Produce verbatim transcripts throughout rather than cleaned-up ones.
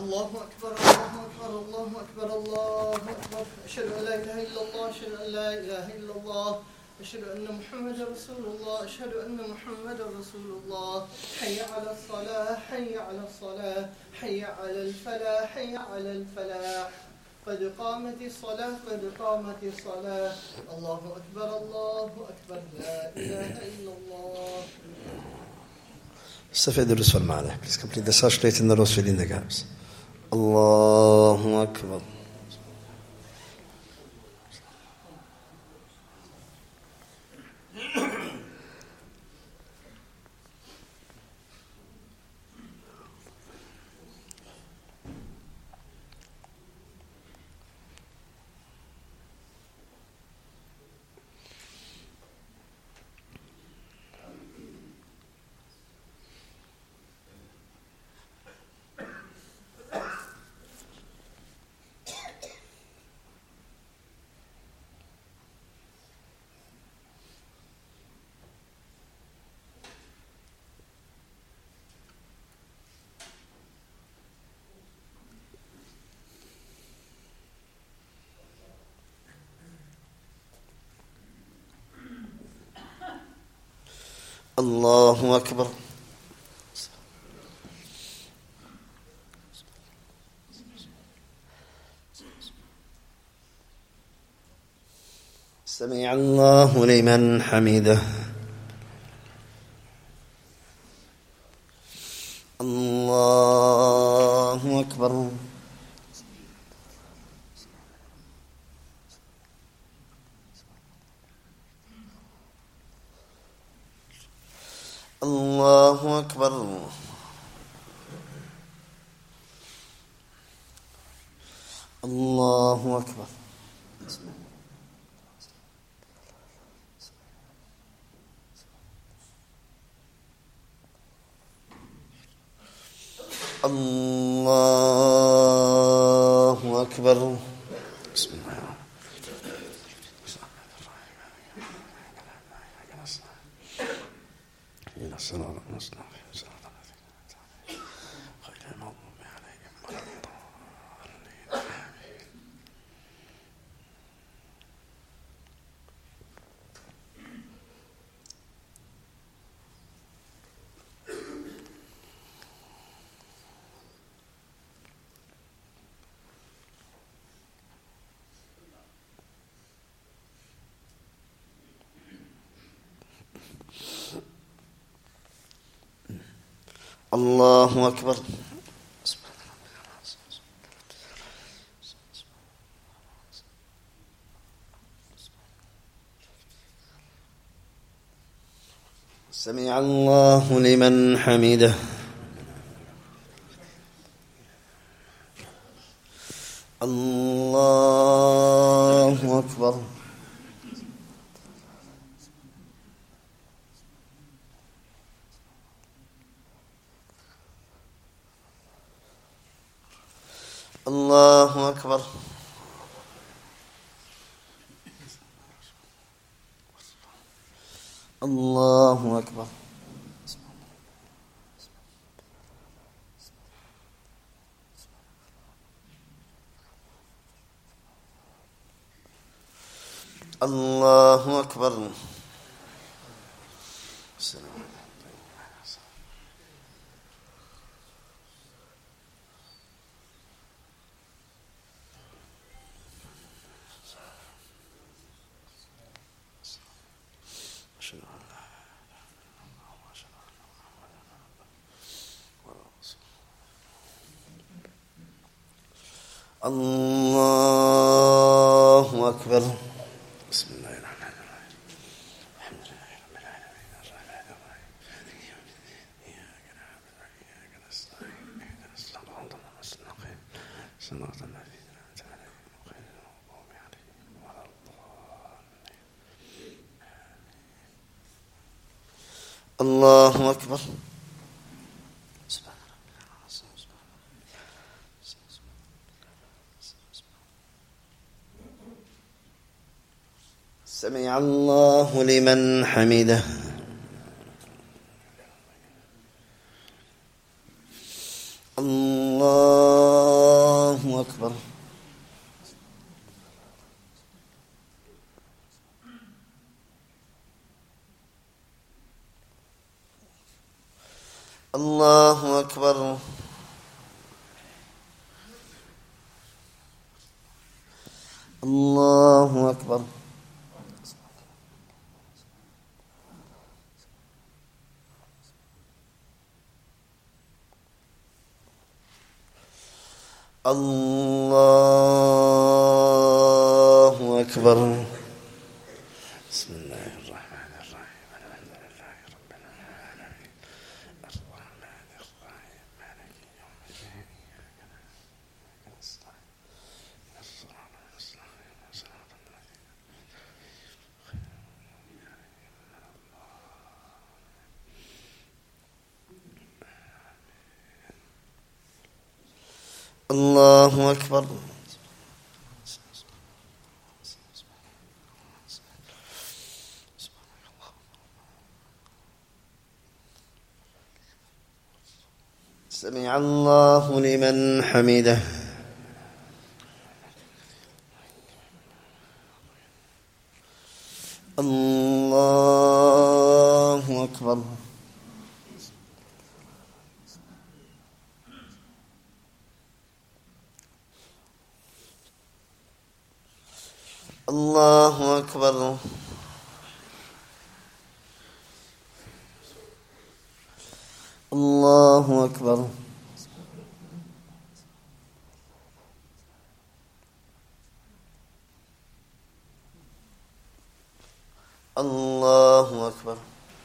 الله أكبر الله أكبر الله أكبر الله أكبر أشهد أن لا إله إلا الله أشهد أن لا إله إلا الله أشهد أن محمد رسول الله أشهد أن محمد رسول الله حي على الصلاة حي على الصلاة حي على الفلاح حي على الفلاح قد قامت الصلاة قد قامت الصلاة الله أكبر الله أكبر لا إله إلا الله. استفيد الرسول معنا. Please complete the sash in the rose fill in the gaps. Allahu Akbar. الله أكبر. سمع الله لمن حمده. الله أكبر. الله أكبر. الله أكبر. الله أكبر. بسم الله. الصراط المستقيم صراط الذين أنعمت عليهم غير المغضوب عليهم ولا الله أكبر. سمع الله لمن حمده. الله أكبر. الله أكبر. الله أكبر. الله أكبر. الله أكبر. بسم الله الرحمن الرحيم الحمد لله رب العالمين الرحمن الرحيم مالك يوم الدين إياك نعبد وإياك نستعين اهدنا الصراط المستقيم صراط الذين أنعمت عليهم غير المغضوب عليهم ولا الضالين. الله أكبر. سمع الله لمن حمده. الله أكبر. الله أكبر. الله أكبر. الله أكبر. بسم الله الرحمن الرحيم. الحمد لله رب العالمين الرحمن الرحيم مالك يوم الدين إياك نعبد وإياك نستعين اهدنا الصراط المستقيم صراط الذين الله أكبر. سمع الله لمن حمده. الله أكبر. الله أكبر. الله أكبر. الله أكبر.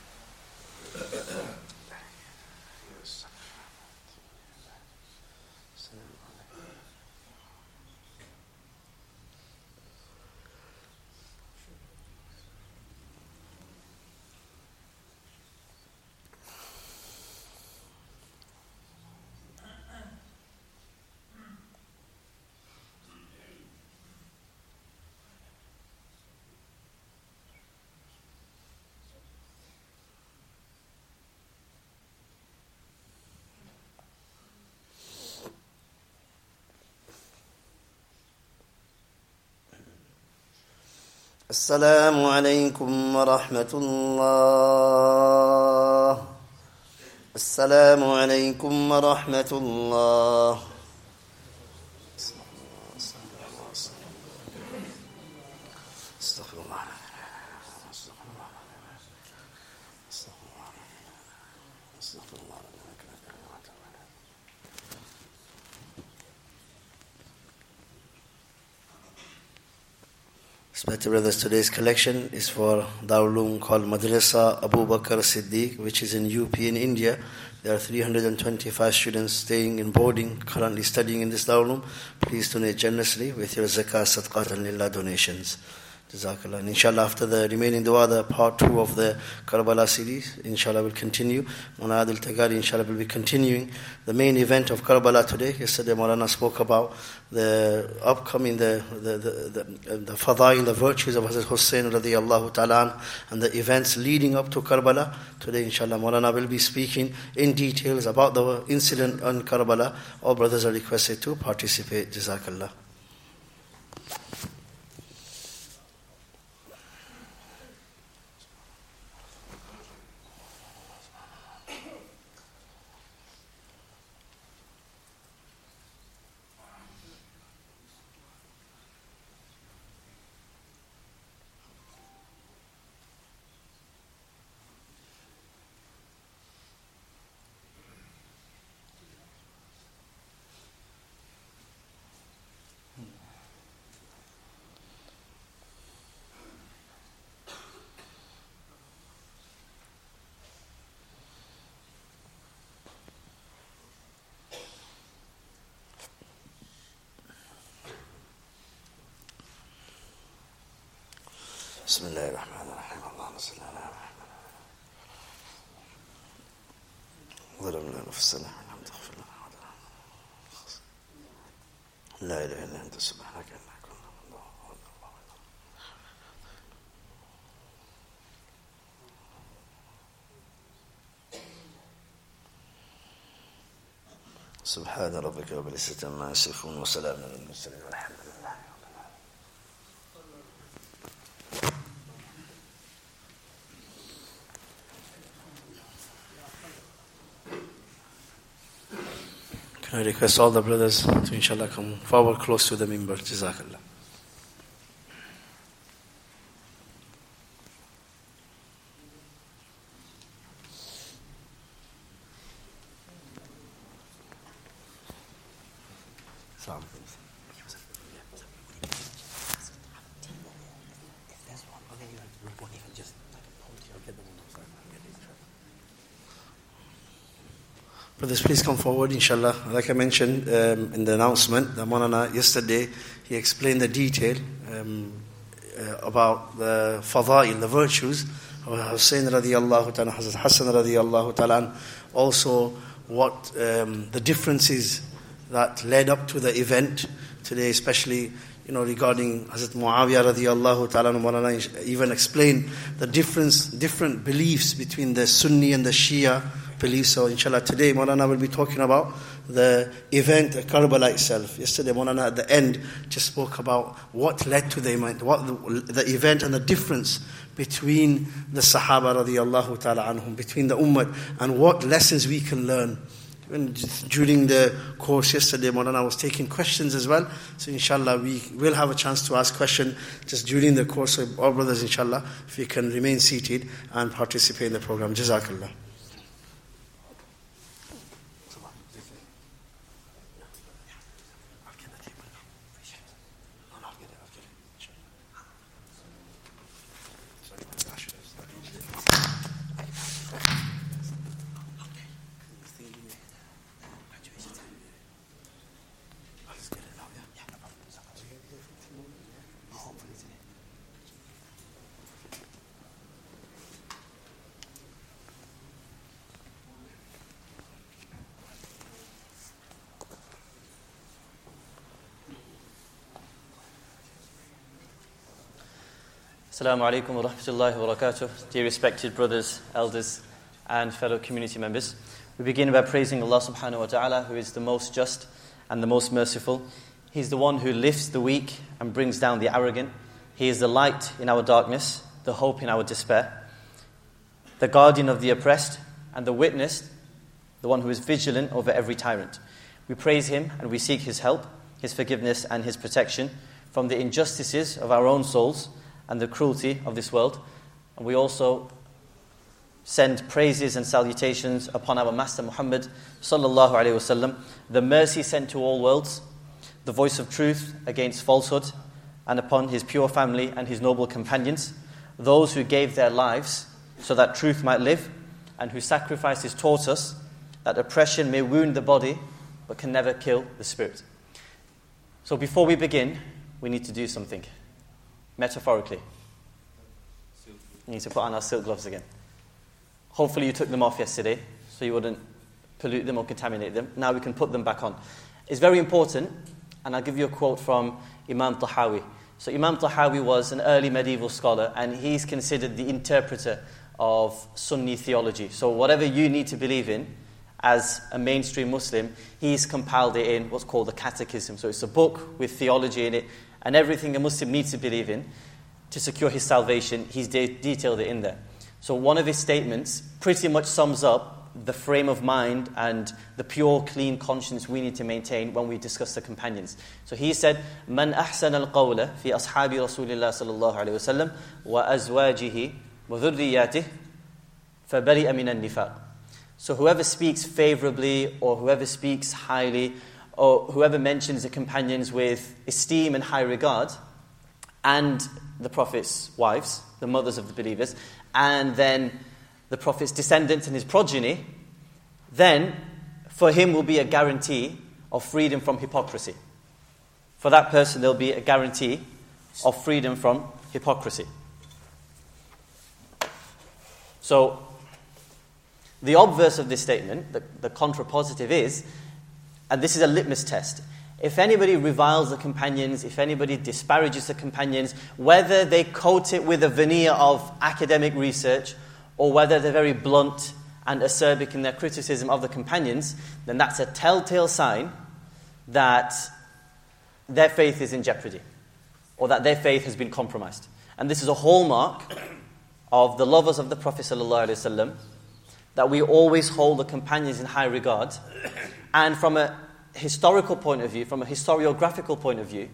السلام عليكم ورحمة الله. السلام عليكم ورحمة الله. استغفر الله. استغفر الله. Respected brothers, today's collection is for Darul Uloom called Madrasa Abu Bakr Siddiq, which is in U P in India. There are three hundred twenty-five students staying in boarding, currently studying in this Darul Uloom. Please donate generously with your zakah, sadaqat and lillah donations. Jazakallah. And inshallah, after the remaining dua, the part two of the Karbala series, inshallah, will continue. Maulana Adil Tagari, inshallah, will be continuing the main event of Karbala today. Yesterday, Maulana spoke about the upcoming, the the the, the, the fadail, the virtues of Hazrat Hussain radiyallahu ta'ala, and the events leading up to Karbala. Today, inshallah, Maulana will be speaking in details about the incident on Karbala. All brothers are requested to participate. Jazakallah. بسم الله الرحمن الرحيم. اللهم صل على محمد. ظلمنا نفسنا ولم تغفر لنا لا اله الا انت سبحانك انا كنا من الظالمين. سبحان ربك رب العزة عما يصفون وسلام على المرسلين والحمد لله. Can I request all the brothers to inshallah come forward close to the minbar? Jazakallah. Brothers, please come forward, inshallah. Like I mentioned um, in the announcement, the Maulana yesterday, he explained the detail um, uh, about the fada'il, the virtues of Hussein radiallahu ta'ala, Hazrat Hassan radiallahu ta'ala, also what um, the differences that led up to the event today, especially you know regarding Hazrat Muawiyah radiallahu ta'ala. Maulana even explained the difference, different beliefs between the Sunni and the Shia beliefs. So inshallah today Maulana will be talking about the event at Karbala itself. Yesterday Maulana at the end just spoke about what led to the event, what the, the event and the difference between the Sahaba radiallahu ta'ala anhum, between the Ummah, and what lessons we can learn. And during the course yesterday, Maulana was taking questions as well. So inshallah we will have a chance to ask questions just during the course. So all brothers, inshallah, if you can remain seated and participate in the program. Jazakallah. Assalamu alaikum wa rahmatullahi wa barakatuh. Dear respected brothers, elders, and fellow community members. We begin by praising Allah subhanahu wa ta'ala, who is the most just and the most merciful. He's the one who lifts the weak and brings down the arrogant. He is the light in our darkness, the hope in our despair, the guardian of the oppressed, and the witness, the one who is vigilant over every tyrant. We praise Him and we seek His help, His forgiveness and His protection from the injustices of our own souls and the cruelty of this world. And we also send praises and salutations upon our Master Muhammad sallallahu alaihi wasallam, the mercy sent to all worlds, the voice of truth against falsehood, and upon his pure family and his noble companions, those who gave their lives so that truth might live, and whose sacrifices taught us that oppression may wound the body but can never kill the spirit. So before we begin, we need to do something. Metaphorically, we need to put on our silk gloves again. Hopefully you took them off yesterday so you wouldn't pollute them or contaminate them. Now we can put them back on. It's very important, and I'll give you a quote from Imam Tahawi. So Imam Tahawi was an early medieval scholar, and he's considered the interpreter of Sunni theology. So whatever you need to believe in as a mainstream Muslim, he's compiled it in what's called the Catechism. So it's a book with theology in it, and everything a Muslim needs to believe in to secure his salvation, he's de- detailed it in there. So one of his statements pretty much sums up the frame of mind and the pure, clean conscience we need to maintain when we discuss the companions. So he said, "Man ahsana al-qawla fi ashabi Rasulillah sallallahu alayhi wa sallam wa azwajihi wa dhurriyyatihi fabari'a min an-nifaq." So whoever speaks favorably or whoever speaks highly or whoever mentions the companions with esteem and high regard, and the Prophet's wives, the mothers of the believers, and then the Prophet's descendants and his progeny, then for him will be a guarantee of freedom from hypocrisy. For that person, there will be a guarantee of freedom from hypocrisy. So, the obverse of this statement, the, the contrapositive is, and this is a litmus test, if anybody reviles the companions, if anybody disparages the companions, whether they coat it with a veneer of academic research or whether they're very blunt and acerbic in their criticism of the companions, then that's a telltale sign that their faith is in jeopardy, or that their faith has been compromised. And this is a hallmark of the lovers of the Prophet ﷺ, that we always hold the companions in high regard. And from a historical point of view, from a historiographical point of view,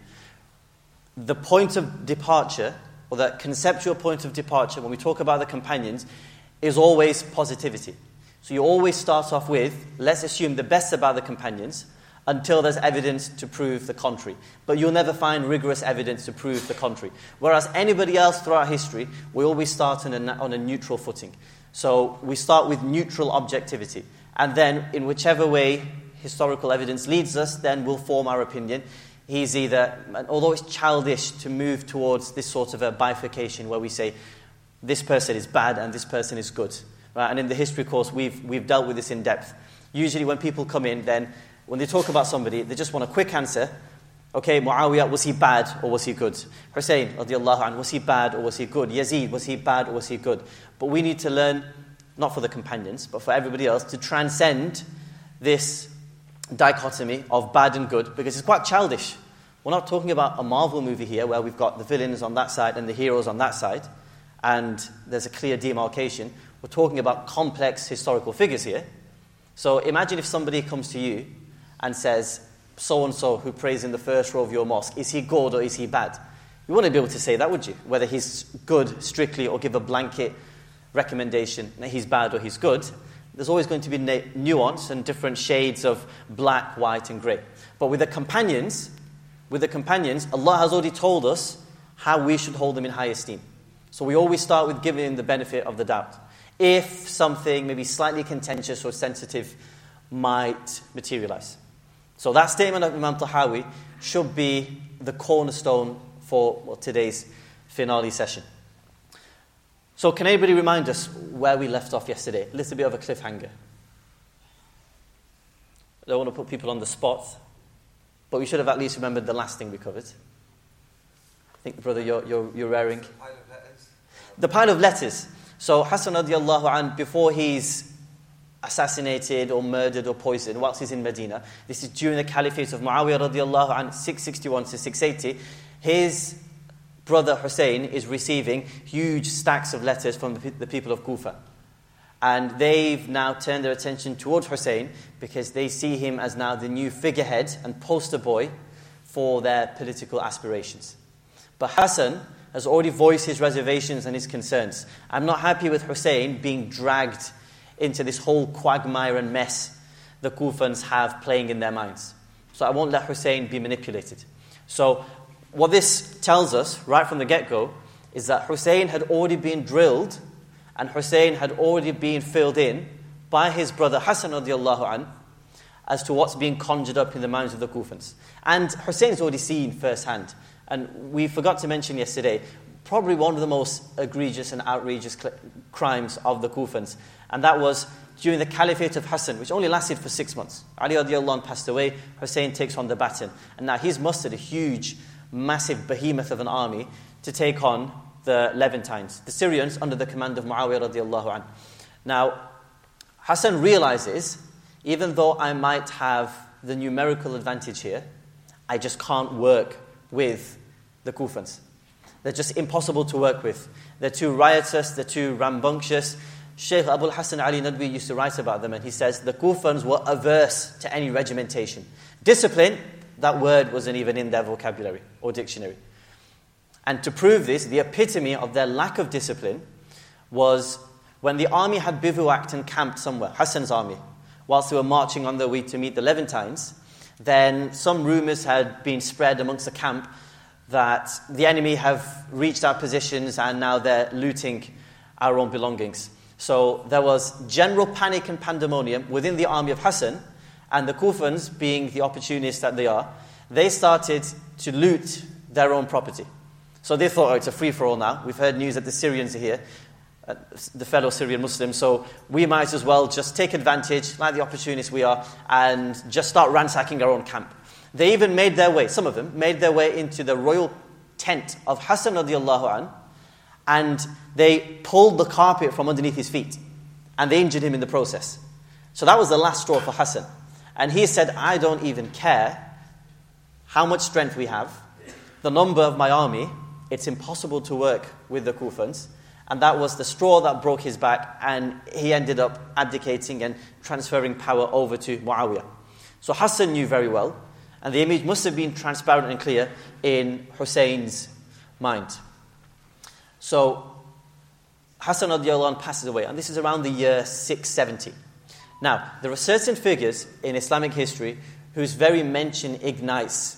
the point of departure, or the conceptual point of departure when we talk about the companions, is always positivity. So you always start off with, let's assume the best about the companions, until there's evidence to prove the contrary. But you'll never find rigorous evidence to prove the contrary. Whereas anybody else throughout history, we always start on a, on a neutral footing. So we start with neutral objectivity. And then, in whichever way historical evidence leads us, then we'll form our opinion. He's either, although it's childish to move towards this sort of a bifurcation where we say, this person is bad and this person is good. Right? And in the history course, we've, we've dealt with this in depth. Usually when people come in, then when they talk about somebody, they just want a quick answer. Okay, Muawiyah, was he bad or was he good? Hussein, radiallahu anhu, was he bad or was he good? Yazid, was he bad or was he good? But we need to learn, not for the companions, but for everybody else, to transcend this dichotomy of bad and good, because it's quite childish. We're not talking about a Marvel movie here where we've got the villains on that side and the heroes on that side, and there's a clear demarcation. We're talking about complex historical figures here. So imagine if somebody comes to you and says, so-and-so who prays in the first row of your mosque, is he good or is he bad? You wouldn't be able to say that, would you? Whether he's good strictly or give a blanket recommendation that he's bad or he's good. There's always going to be na- nuance and different shades of black, white and grey. But with the companions, with the companions, Allah has already told us how we should hold them in high esteem. So we always start with giving them the benefit of the doubt. If something maybe slightly contentious or sensitive might materialize. So that statement of Imam Tahawi should be the cornerstone for well, today's finale session. So can anybody remind us where we left off yesterday? A little bit of a cliffhanger. I don't want to put people on the spot, but we should have at least remembered the last thing we covered. I think, brother, you're, you're, you're raring. The pile of letters. The pile of letters. So Hassan radiallahu anh, before he's assassinated or murdered or poisoned whilst he's in Medina, this is during the caliphate of Muawiyah radiallahu anh, six sixty-one to six eighty, his brother Hussein is receiving huge stacks of letters from the, the people of Kufa. And they've now turned their attention towards Hussein because they see him as now the new figurehead and poster boy for their political aspirations. But Hassan has already voiced his reservations and his concerns. I'm not happy with Hussein being dragged into this whole quagmire and mess the Kufans have playing in their minds. So I won't let Hussein be manipulated. So what this tells us right from the get-go is that Hussein had already been drilled and Hussein had already been filled in by his brother Hassan radiallahu anh as to what's being conjured up in the minds of the Kufans. And Hussein's already seen firsthand. And we forgot to mention yesterday, probably one of the most egregious and outrageous cl- crimes of the Kufans. And that was during the caliphate of Hassan, which only lasted for six months. Ali radiallahu anh passed away, Hussein takes on the baton. And now he's mustered a huge, massive behemoth of an army to take on the Levantines, the Syrians under the command of Muawiyah radiallahu anh. Now, Hassan realizes, even though I might have the numerical advantage here, I just can't work with the Kufans. They're just impossible to work with. They're too riotous, they're too rambunctious. Shaykh Abul Hassan Ali Nadwi used to write about them, and he says the Kufans were averse to any regimentation. Discipline, that word wasn't even in their vocabulary or dictionary. And to prove this, the epitome of their lack of discipline was when the army had bivouacked and camped somewhere, Hassan's army, whilst they were marching on their way to meet the Levantines, then some rumours had been spread amongst the camp that the enemy have reached our positions and now they're looting our own belongings. So there was general panic and pandemonium within the army of Hassan, and the Kufans, being the opportunists that they are, they started to loot their own property. So they thought, oh, it's a free-for-all now. We've heard news that the Syrians are here, uh, the fellow Syrian Muslims, so we might as well just take advantage, like the opportunists we are, and just start ransacking our own camp. They even made their way, some of them, made their way into the royal tent of Hassan radiallahu anh, and they pulled the carpet from underneath his feet. and they injured him in the process. So that was the last straw for Hassan. And he said, I don't even care how much strength we have, the number of my army, it's impossible to work with the Kufans. And that was the straw that broke his back, and he ended up abdicating and transferring power over to Muawiyah. So Hassan knew very well, and the image must have been transparent and clear in Hussein's mind. So Hassan radiallahu anhu passes away, and this is around the year six seventy. Now, there are certain figures in Islamic history whose very mention ignites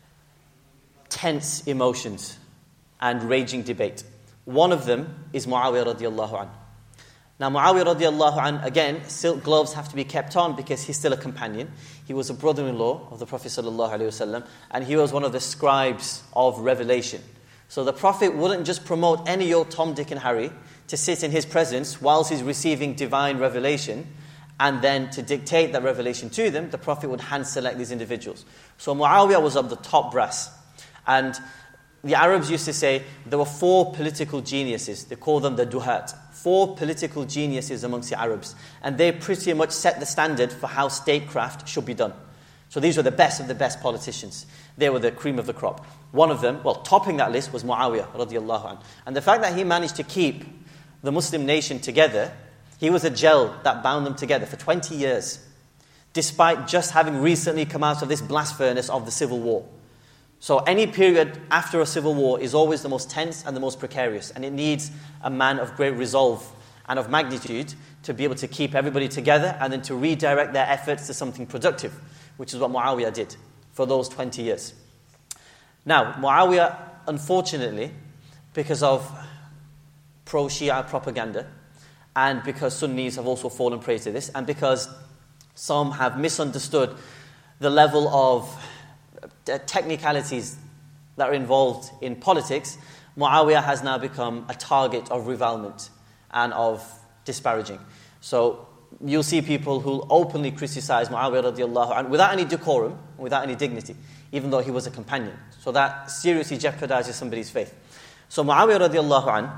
tense emotions and raging debate. One of them is Muawiyah radiallahu anhu. Now, Muawiyah radiallahu anhu, again, silk gloves have to be kept on because he's still a companion. He was a brother-in-law of the Prophet sallallahu alaihi wasallam, and he was one of the scribes of revelation. So the Prophet wouldn't just promote any old Tom, Dick and Harry to sit in his presence whilst he's receiving divine revelation, and then to dictate that revelation to them. The Prophet would hand-select these individuals. So Muawiyah was of the top brass. And the Arabs used to say there were four political geniuses. They call them the duhat. Four political geniuses amongst the Arabs. And they pretty much set the standard for how statecraft should be done. So these were the best of the best politicians. They were the cream of the crop. One of them, well, topping that list was Muawiyah radiallahu anhu. And the fact that he managed to keep the Muslim nation together, he was a gel that bound them together for twenty years, despite just having recently come out of this blast furnace of the civil war. So any period after a civil war is always the most tense and the most precarious, and it needs a man of great resolve and of magnitude to be able to keep everybody together and then to redirect their efforts to something productive, which is what Muawiyah did for those twenty years. Now, Muawiyah, unfortunately, because of pro-Shia propaganda, and because Sunnis have also fallen prey to this, and because some have misunderstood the level of technicalities that are involved in politics, Muawiyah has now become a target of revilement and of disparaging. So you'll see people who openly criticize Muawiyah radiallahu anhu without any decorum, without any dignity, even though he was a companion. So that seriously jeopardizes somebody's faith. So Muawiyah radiallahu anhu,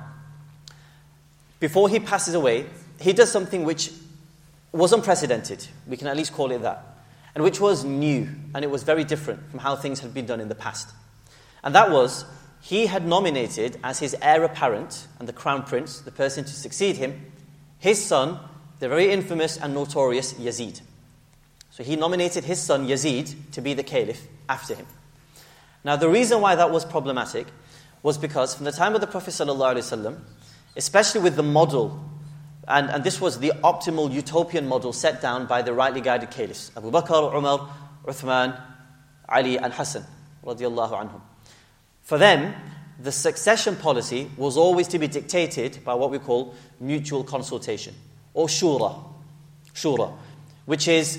before he passes away, he does something which was unprecedented. We can at least call it that. And which was new, and it was very different from how things had been done in the past. And that was, he had nominated as his heir apparent and the crown prince, the person to succeed him, his son, the very infamous and notorious Yazid. So he nominated his son Yazid to be the caliph after him. Now the reason why that was problematic was because from the time of the Prophet ﷺ, especially with the model, and, and this was the optimal utopian model set down by the rightly guided caliphs, Abu Bakr, Umar, Uthman, Ali and Hassan radiallahu anhum. For them, the succession policy was always to be dictated by what we call mutual consultation, or shura, shura, which is,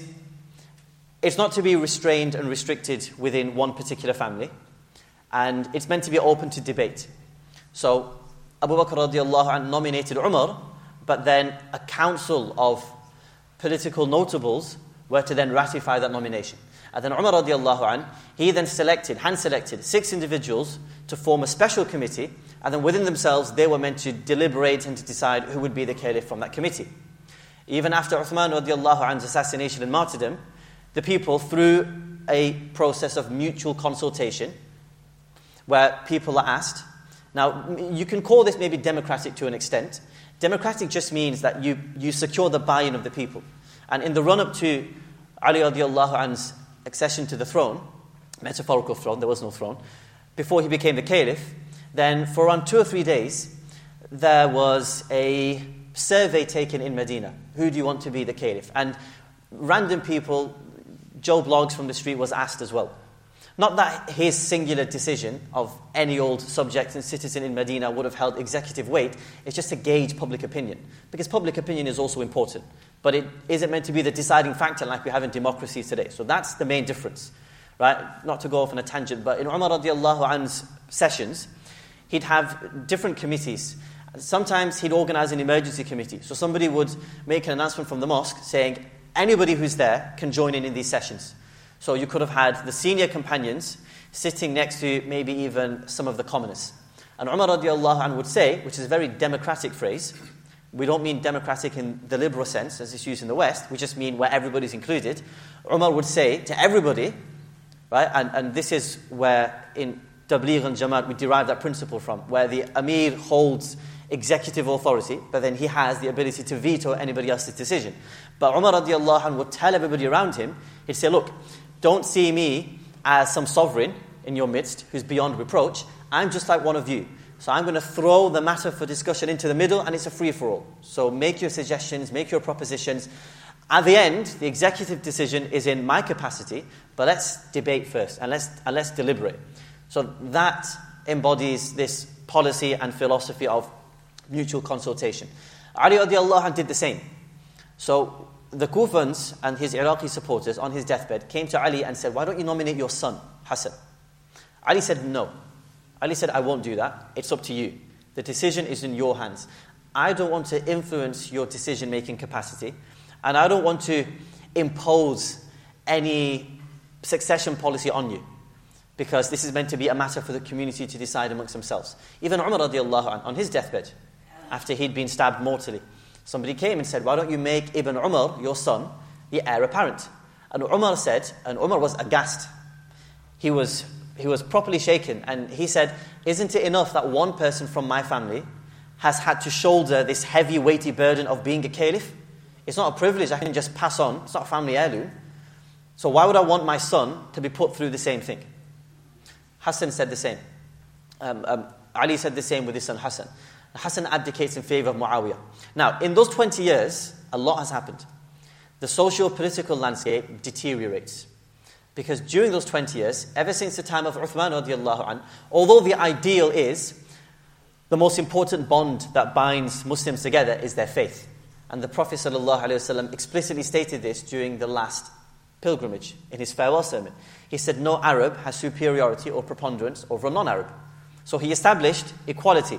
it's not to be restrained and restricted within one particular family, and it's meant to be open to debate. So Abu Bakr radiallahu anhu nominated Umar, but then a council of political notables were to then ratify that nomination. And then Umar radiallahu anhu, he then selected, hand-selected six individuals to form a special committee, and then within themselves they were meant to deliberate and to decide who would be the caliph from that committee. Even after Uthman radiallahu anhu's assassination and martyrdom, the people, through a process of mutual consultation, where people are asked, now you can call this maybe democratic to an extent. Democratic just means that you, you secure the buy-in of the people. And in the run-up to Ali radiallahu anhu's accession to the throne, metaphorical throne, there was no throne, before he became the caliph, then for around two or three days, there was a survey taken in Medina. Who do you want to be the caliph? And random people, Joe Bloggs from the street was asked as well. Not that his singular decision of any old subject and citizen in Medina would have held executive weight, it's just to gauge public opinion. Because public opinion is also important. But it isn't meant to be the deciding factor like we have in democracies today. So that's the main difference. Right? Not to go off on a tangent, but in Umar radiallahu anhu's sessions, he'd have different committees. Sometimes he'd organize an emergency committee. So somebody would make an announcement from the mosque saying, anybody who's there can join in in these sessions. So you could have had the senior companions sitting next to maybe even some of the commoners. And Umar radiallahu anhu would say, which is a very democratic phrase, we don't mean democratic in the liberal sense, as it's used in the West, we just mean where everybody's included, Umar would say to everybody, right, and, and this is where in Tabligh and Jamaat we derive that principle from, where the Amir holds executive authority, but then he has the ability to veto anybody else's decision. But Umar radiallahu anhu would tell everybody around him, he'd say, look, don't see me as some sovereign in your midst who's beyond reproach. I'm just like one of you. So I'm going to throw the matter for discussion into the middle, and it's a free-for-all. So make your suggestions, make your propositions. At the end, the executive decision is in my capacity, but let's debate first, and let's, and let's deliberate. So that embodies this policy and philosophy of mutual consultation. Ali radiallahu anh did the same. So the Kufans and his Iraqi supporters on his deathbed came to Ali and said, why don't you nominate your son, Hassan? Ali said, no. Ali said, I won't do that. It's up to you. The decision is in your hands. I don't want to influence your decision-making capacity, and I don't want to impose any succession policy on you, because this is meant to be a matter for the community to decide amongst themselves. Even Umar radiallahu anh, on his deathbed, after he'd been stabbed mortally, somebody came and said, why don't you make Ibn Umar, your son, the heir apparent? And Umar said, and Umar was aghast. He was he was properly shaken, and he said, isn't it enough that one person from my family has had to shoulder this heavy, weighty burden of being a caliph? It's not a privilege I can just pass on. It's not a family heirloom. So why would I want my son to be put through the same thing? Hassan said the same. Um, um, Ali said the same with his son Hassan. Hassan abdicates in favor of Muawiyah. Now, in those twenty years, a lot has happened. The socio-political landscape deteriorates. Because during those twenty years, ever since the time of Uthman radiallahu anh, although the ideal is the most important bond that binds Muslims together is their faith. And the Prophet sallallahu alaihi wasallam explicitly stated this during the last pilgrimage in his farewell sermon. He said, no Arab has superiority or preponderance over a non-Arab. So he established equality.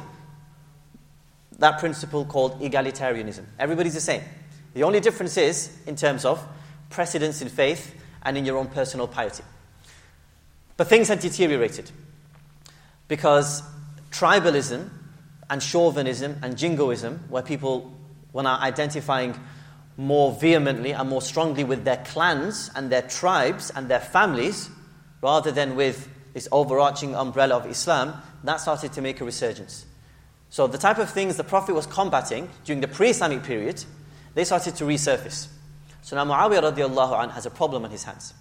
That principle called egalitarianism. Everybody's the same. The only difference is in terms of precedence in faith and in your own personal piety. But things had deteriorated because tribalism and chauvinism and jingoism, where people were now identifying more vehemently and more strongly with their clans and their tribes and their families, rather than with this overarching umbrella of Islam, that started to make a resurgence. So the type of things the Prophet was combating during the pre-Islamic period, they started to resurface. So now Muawiyah radiallahu anh has a problem on his hands.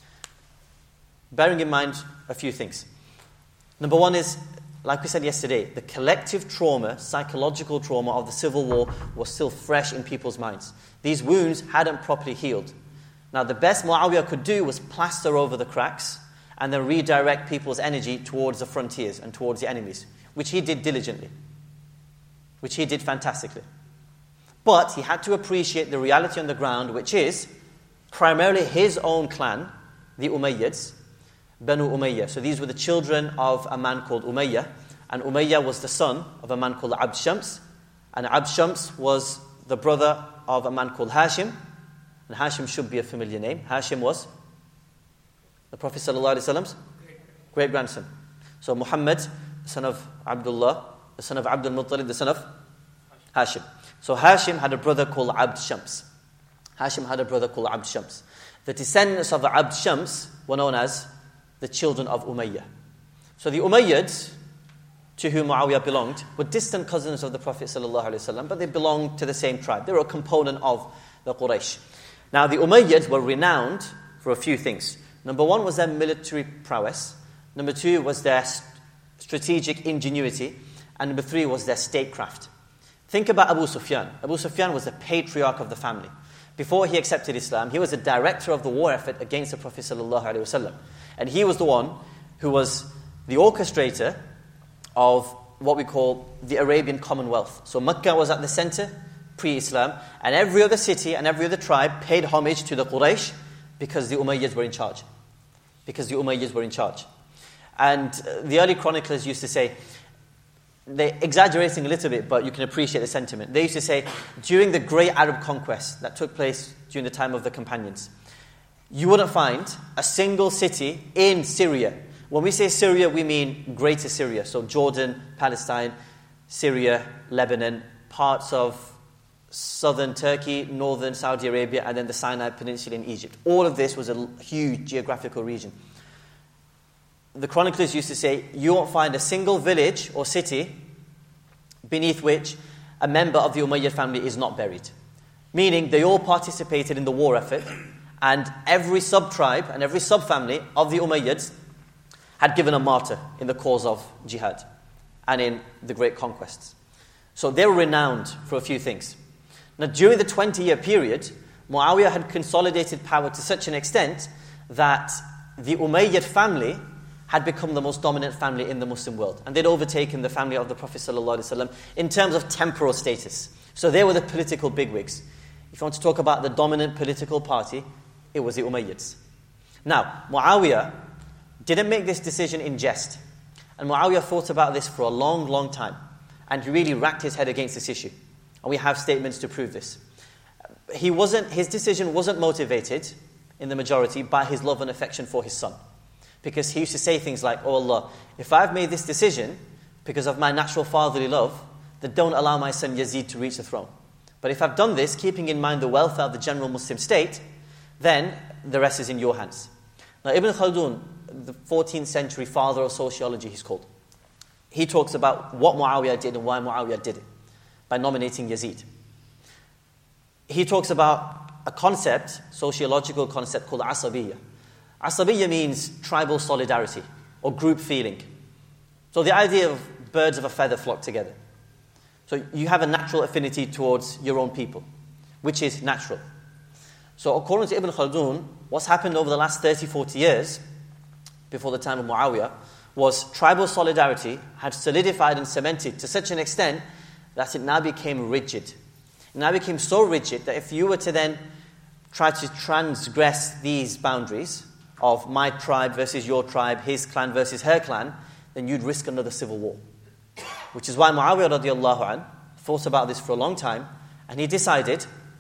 Bearing in mind a few things. Number one is, like we said yesterday, the collective trauma, psychological trauma of the civil war was still fresh in people's minds. These wounds hadn't properly healed. Now the best Muawiyah could do was plaster over the cracks and then redirect people's energy towards the frontiers and towards the enemies, which he did diligently, which he did fantastically. But he had to appreciate the reality on the ground, which is primarily his own clan, the Umayyads, Banu Umayyah. So these were the children of a man called Umayyah, and Umayyah was the son of a man called Abd Shams, and Abd Shams was the brother of a man called Hashim, and Hashim should be a familiar name. Hashim was the Prophet ﷺ's great-grandson. So Muhammad, the son of Abdullah, the son of Abdul Muttalib, the son of Hashim. So Hashim had a brother called Abd Shams. Hashim had a brother called Abd Shams. The descendants of Abd Shams were known as the children of Umayyah. So the Umayyads, to whom Muawiyah belonged, were distant cousins of the Prophet ﷺ, but they belonged to the same tribe. They were a component of the Quraysh. Now the Umayyads were renowned for a few things. Number one was their military prowess. Number two was their strategic ingenuity. And number three was their statecraft. Think about Abu Sufyan. Abu Sufyan was the patriarch of the family. Before he accepted Islam, he was the director of the war effort against the Prophet ﷺ. And he was the one who was the orchestrator of what we call the Arabian Commonwealth. So Mecca was at the center, pre-Islam, and every other city and every other tribe paid homage to the Quraysh because the Umayyads were in charge. Because the Umayyads were in charge. And the early chroniclers used to say, they're exaggerating a little bit, but you can appreciate the sentiment. They used to say, during the great Arab conquest that took place during the time of the companions, you wouldn't find a single city in Syria. When we say Syria, we mean Greater Syria. So Jordan, Palestine, Syria, Lebanon, parts of southern Turkey, northern Saudi Arabia, and then the Sinai Peninsula in Egypt. All of this was a huge geographical region. The chroniclers used to say, you won't find a single village or city beneath which a member of the Umayyad family is not buried. Meaning they all participated in the war effort, and every sub-tribe and every sub-family of the Umayyads had given a martyr in the cause of jihad and in the great conquests. So they were renowned for a few things. Now, during the twenty-year period, Muawiyah had consolidated power to such an extent that the Umayyad family had become the most dominant family in the Muslim world. And they'd overtaken the family of the Prophet ﷺ in terms of temporal status. So they were the political bigwigs. If you want to talk about the dominant political party, it was the Umayyads. Now, Muawiyah didn't make this decision in jest. And Muawiyah thought about this for a long, long time. And he really racked his head against this issue. And we have statements to prove this. He wasn't, his decision wasn't motivated, in the majority, by his love and affection for his son. Because he used to say things like, oh Allah, if I've made this decision because of my natural fatherly love, then don't allow my son Yazid to reach the throne. But if I've done this, keeping in mind the welfare of the general Muslim state, then the rest is in your hands. Now Ibn Khaldun, the fourteenth century father of sociology he's called, he talks about what Muawiyah did and why Muawiyah did it, by nominating Yazid. He talks about a concept, sociological concept called asabiyya. Asabiyya means tribal solidarity or group feeling. So the idea of birds of a feather flock together. So you have a natural affinity towards your own people, which is natural. So according to Ibn Khaldun, what's happened over the last thirty, forty years, before the time of Muawiyah, was tribal solidarity had solidified and cemented to such an extent that it now became rigid. It now became so rigid that if you were to then try to transgress these boundaries of my tribe versus your tribe, his clan versus her clan, then you'd risk another civil war. Which is why Muawiyah radiallahu anh thought about this for a long time, and he decided,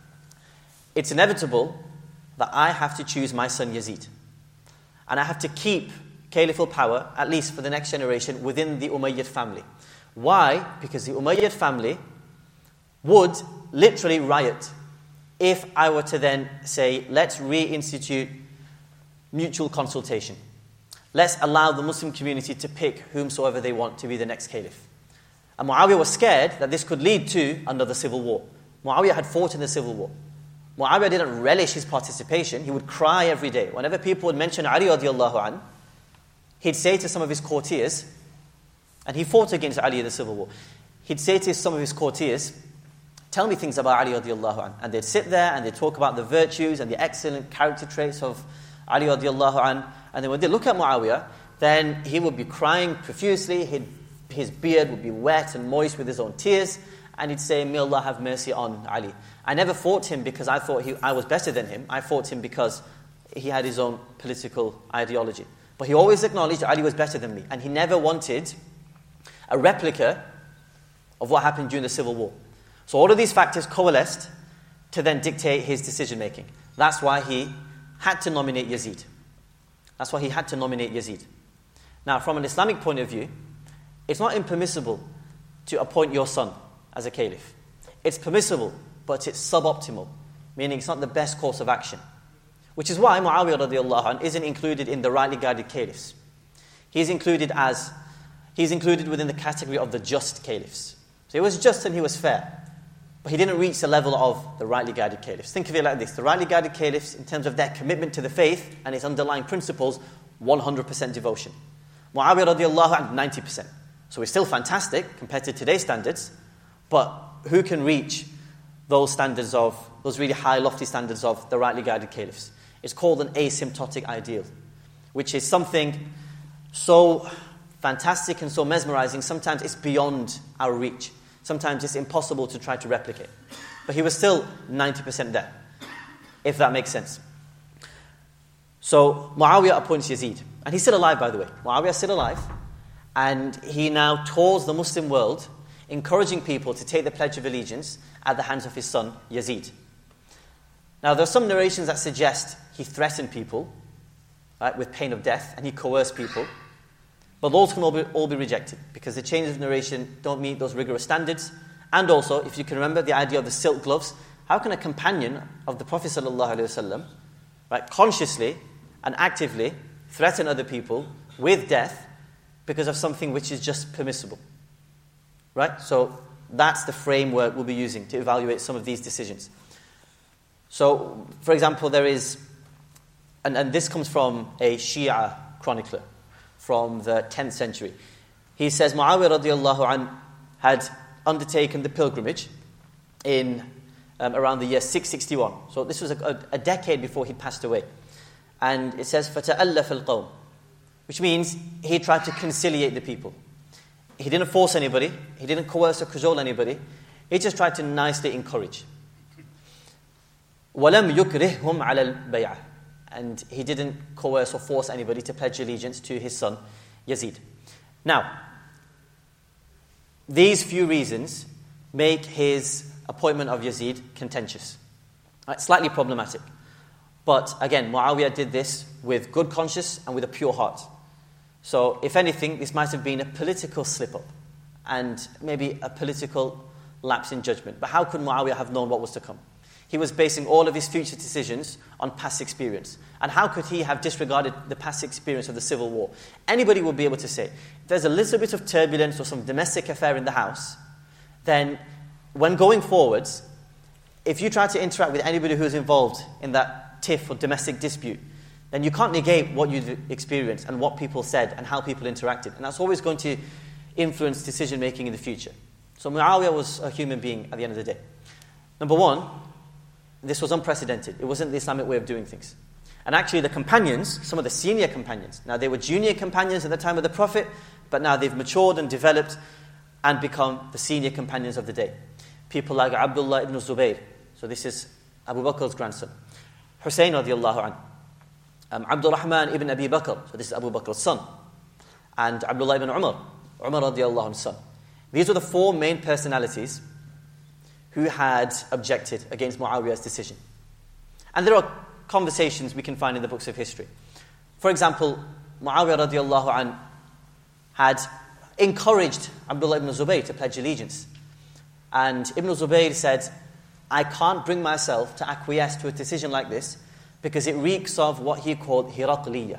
it's inevitable that I have to choose my son Yazid. And I have to keep caliphal power, at least for the next generation, within the Umayyad family. Why? Because the Umayyad family would literally riot if I were to then say, let's reinstitute mutual consultation. Let's allow the Muslim community to pick whomsoever they want to be the next caliph. And Muawiyah was scared that this could lead to another civil war. Muawiyah had fought in the civil war. Muawiyah didn't relish his participation. He would cry every day. Whenever people would mention Ali radiallahu anh, he'd say to some of his courtiers, and he fought against Ali in the civil war, he'd say to some of his courtiers, tell me things about Ali radiallahu anh. And they'd sit there and they'd talk about the virtues and the excellent character traits of Ali radiallahu anh. And then when they look at Muawiyah, then he would be crying profusely, he'd, his beard would be wet and moist with his own tears, and he'd say, may Allah have mercy on Ali. I never fought him because I thought he, I was better than him. I fought him because he had his own political ideology. But he always acknowledged Ali was better than me. And he never wanted a replica of what happened during the Civil War. So all of these factors coalesced to then dictate his decision-making. That's why he had to nominate Yazid. That's why he had to nominate Yazid. Now, from an Islamic point of view, it's not impermissible to appoint your son as a caliph. It's permissible, but it's suboptimal, meaning it's not the best course of action. Which is why Muawiyah radiallahu anh isn't included in the rightly guided caliphs. He's included as, he's included within the category of the just caliphs. So he was just and he was fair, but he didn't reach the level of the rightly guided caliphs. Think of it like this: the rightly guided caliphs, in terms of their commitment to the faith and its underlying principles, one hundred percent devotion. Muawiyah radiallahu anh, ninety percent. So it's still fantastic compared to today's standards, but who can reach those standards of, those really high, lofty standards of the rightly guided caliphs? It's called an asymptotic ideal, which is something so fantastic and so mesmerizing, sometimes it's beyond our reach. Sometimes it's impossible to try to replicate. But he was still ninety percent there, if that makes sense. So Muawiyah appoints Yazid. And he's still alive, by the way. Muawiyah is still alive. And he now tours the Muslim world, encouraging people to take the Pledge of Allegiance at the hands of his son, Yazid. Now, there are some narrations that suggest he threatened people, right, with pain of death, and he coerced people. But those can all be, all be rejected, because the chains of narration don't meet those rigorous standards, And also, if you can remember the idea of the silk gloves, how can a companion of the Prophet ﷺ, right, consciously and actively threaten other people with death because of something which is just permissible? Right? So that's the framework we'll be using to evaluate some of these decisions. So, for example, there is, and, and this comes from a Shia chronicler from the tenth century. He says Muawiyah radiallahu anh had undertaken the pilgrimage in um, around the year six sixty-one. So this was a, a, a decade before he passed away. And it says فَتَأَلَّفَ الْقَوْمِ, which means he tried to conciliate the people. He didn't force anybody. He didn't coerce or cajole anybody. He just tried to nicely encourage. وَلَمْ يُكْرِهْهُمْ عَلَى الْبَيْعَةِ, and he didn't coerce or force anybody to pledge allegiance to his son, Yazid. Now, these few reasons make his appointment of Yazid contentious. Right, slightly problematic. But again, Muawiyah did this with good conscience and with a pure heart. So, if anything, this might have been a political slip-up and maybe a political lapse in judgment. But how could Muawiyah have known what was to come? He was basing all of his future decisions on past experience. And how could he have disregarded the past experience of the civil war? Anybody would be able to say, if there's a little bit of turbulence or some domestic affair in the house, then when going forwards, if you try to interact with anybody who's involved in that tiff or domestic dispute, then you can't negate what you've experienced and what people said and how people interacted. And that's always going to influence decision-making in the future. So Muawiyah was a human being at the end of the day. Number one, this was unprecedented. It wasn't the Islamic way of doing things. And actually the companions, some of the senior companions, now they were junior companions at the time of the Prophet, but now they've matured and developed and become the senior companions of the day. People like Abdullah ibn Zubayr, so this is Abu Bakr's grandson. Hussein radiallahu anhu. Um, Abdul Rahman ibn Abi Bakr, so this is Abu Bakr's son. And Abdullah ibn Umar, Umar radiallahu anhu's son. These were the four main personalities who had objected against Muawiyah's decision. And there are conversations we can find in the books of history. For example, Muawiyah radiallahu anh had encouraged Abdullah ibn Zubayr to pledge allegiance. And Ibn Zubayr said, I can't bring myself to acquiesce to a decision like this because it reeks of what he called Hiraqliya.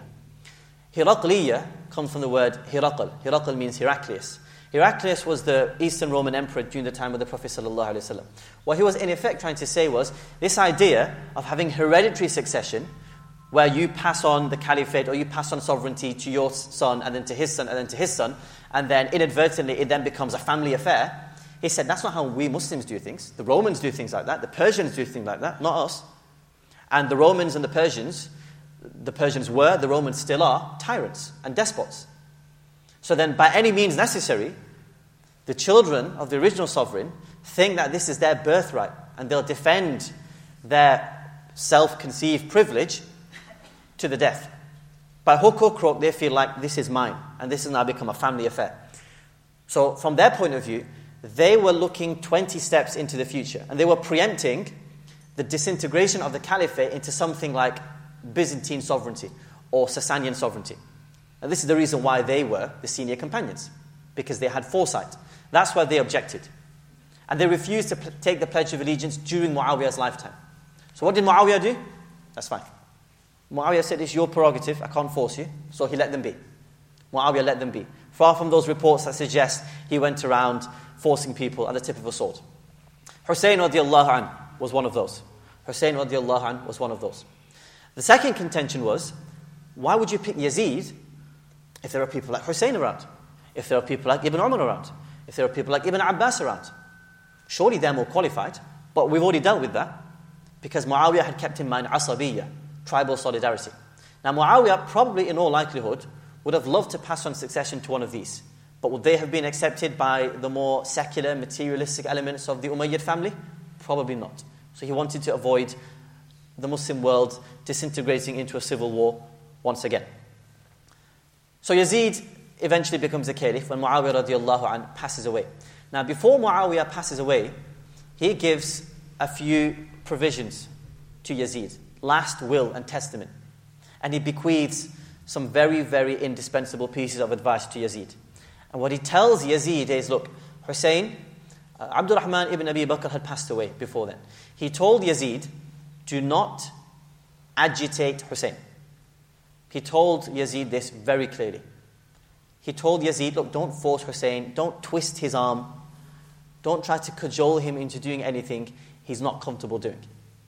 Hiraqliya comes from the word Hiraql. Hiraql means Heraclius. Heraclius was the Eastern Roman emperor during the time of the Prophet ﷺ. What he was in effect trying to say was, this idea of having hereditary succession, where you pass on the caliphate or you pass on sovereignty to your son and then to his son and then to his son, and then inadvertently it then becomes a family affair. He said, that's not how we Muslims do things. The Romans do things like that. The Persians do things like that, not us. And the Romans and the Persians, the Persians were, the Romans still are, tyrants and despots. So then, by any means necessary, the children of the original sovereign think that this is their birthright, and they'll defend their self-conceived privilege to the death. By hook or crook, they feel like this is mine, and this has now become a family affair. So, from their point of view, they were looking twenty steps into the future, and they were preempting the disintegration of the caliphate into something like Byzantine sovereignty or Sasanian sovereignty. And this is the reason why they were the senior companions, because they had foresight. That's why they objected. And they refused to pl- take the Pledge of Allegiance during Muawiyah's lifetime. So what did Muawiyah do? That's fine. Muawiyah said, it's your prerogative, I can't force you. So he let them be. Muawiyah let them be. Far from those reports that suggest he went around forcing people at the tip of a sword. Hussein radiallahu anh was one of those. Hussein radiallahu anh was one of those. The second contention was, why would you pick Yazid if there are people like Hussein around? If there are people like Ibn Umar around? If there are people like Ibn Abbas around? Surely they're more qualified, but we've already dealt with that because Muawiyah had kept in mind asabiyya, tribal solidarity. Now Muawiyah probably in all likelihood would have loved to pass on succession to one of these, but would they have been accepted by the more secular, materialistic elements of the Umayyad family? Probably not. So he wanted to avoid the Muslim world disintegrating into a civil war once again. So Yazid eventually becomes a caliph when Muawiyah radiallahu anh passes away. Now before Muawiyah passes away, he gives a few provisions to Yazid, last will and testament. And he bequeaths some very, very indispensable pieces of advice to Yazid. And what he tells Yazid is, look, Hussein, Uh, Abdurrahman ibn Abi Bakr had passed away before then. He told Yazid, do not agitate Hussein. He told Yazid this very clearly. He told Yazid, look, don't force Hussein, don't twist his arm, don't try to cajole him into doing anything he's not comfortable doing.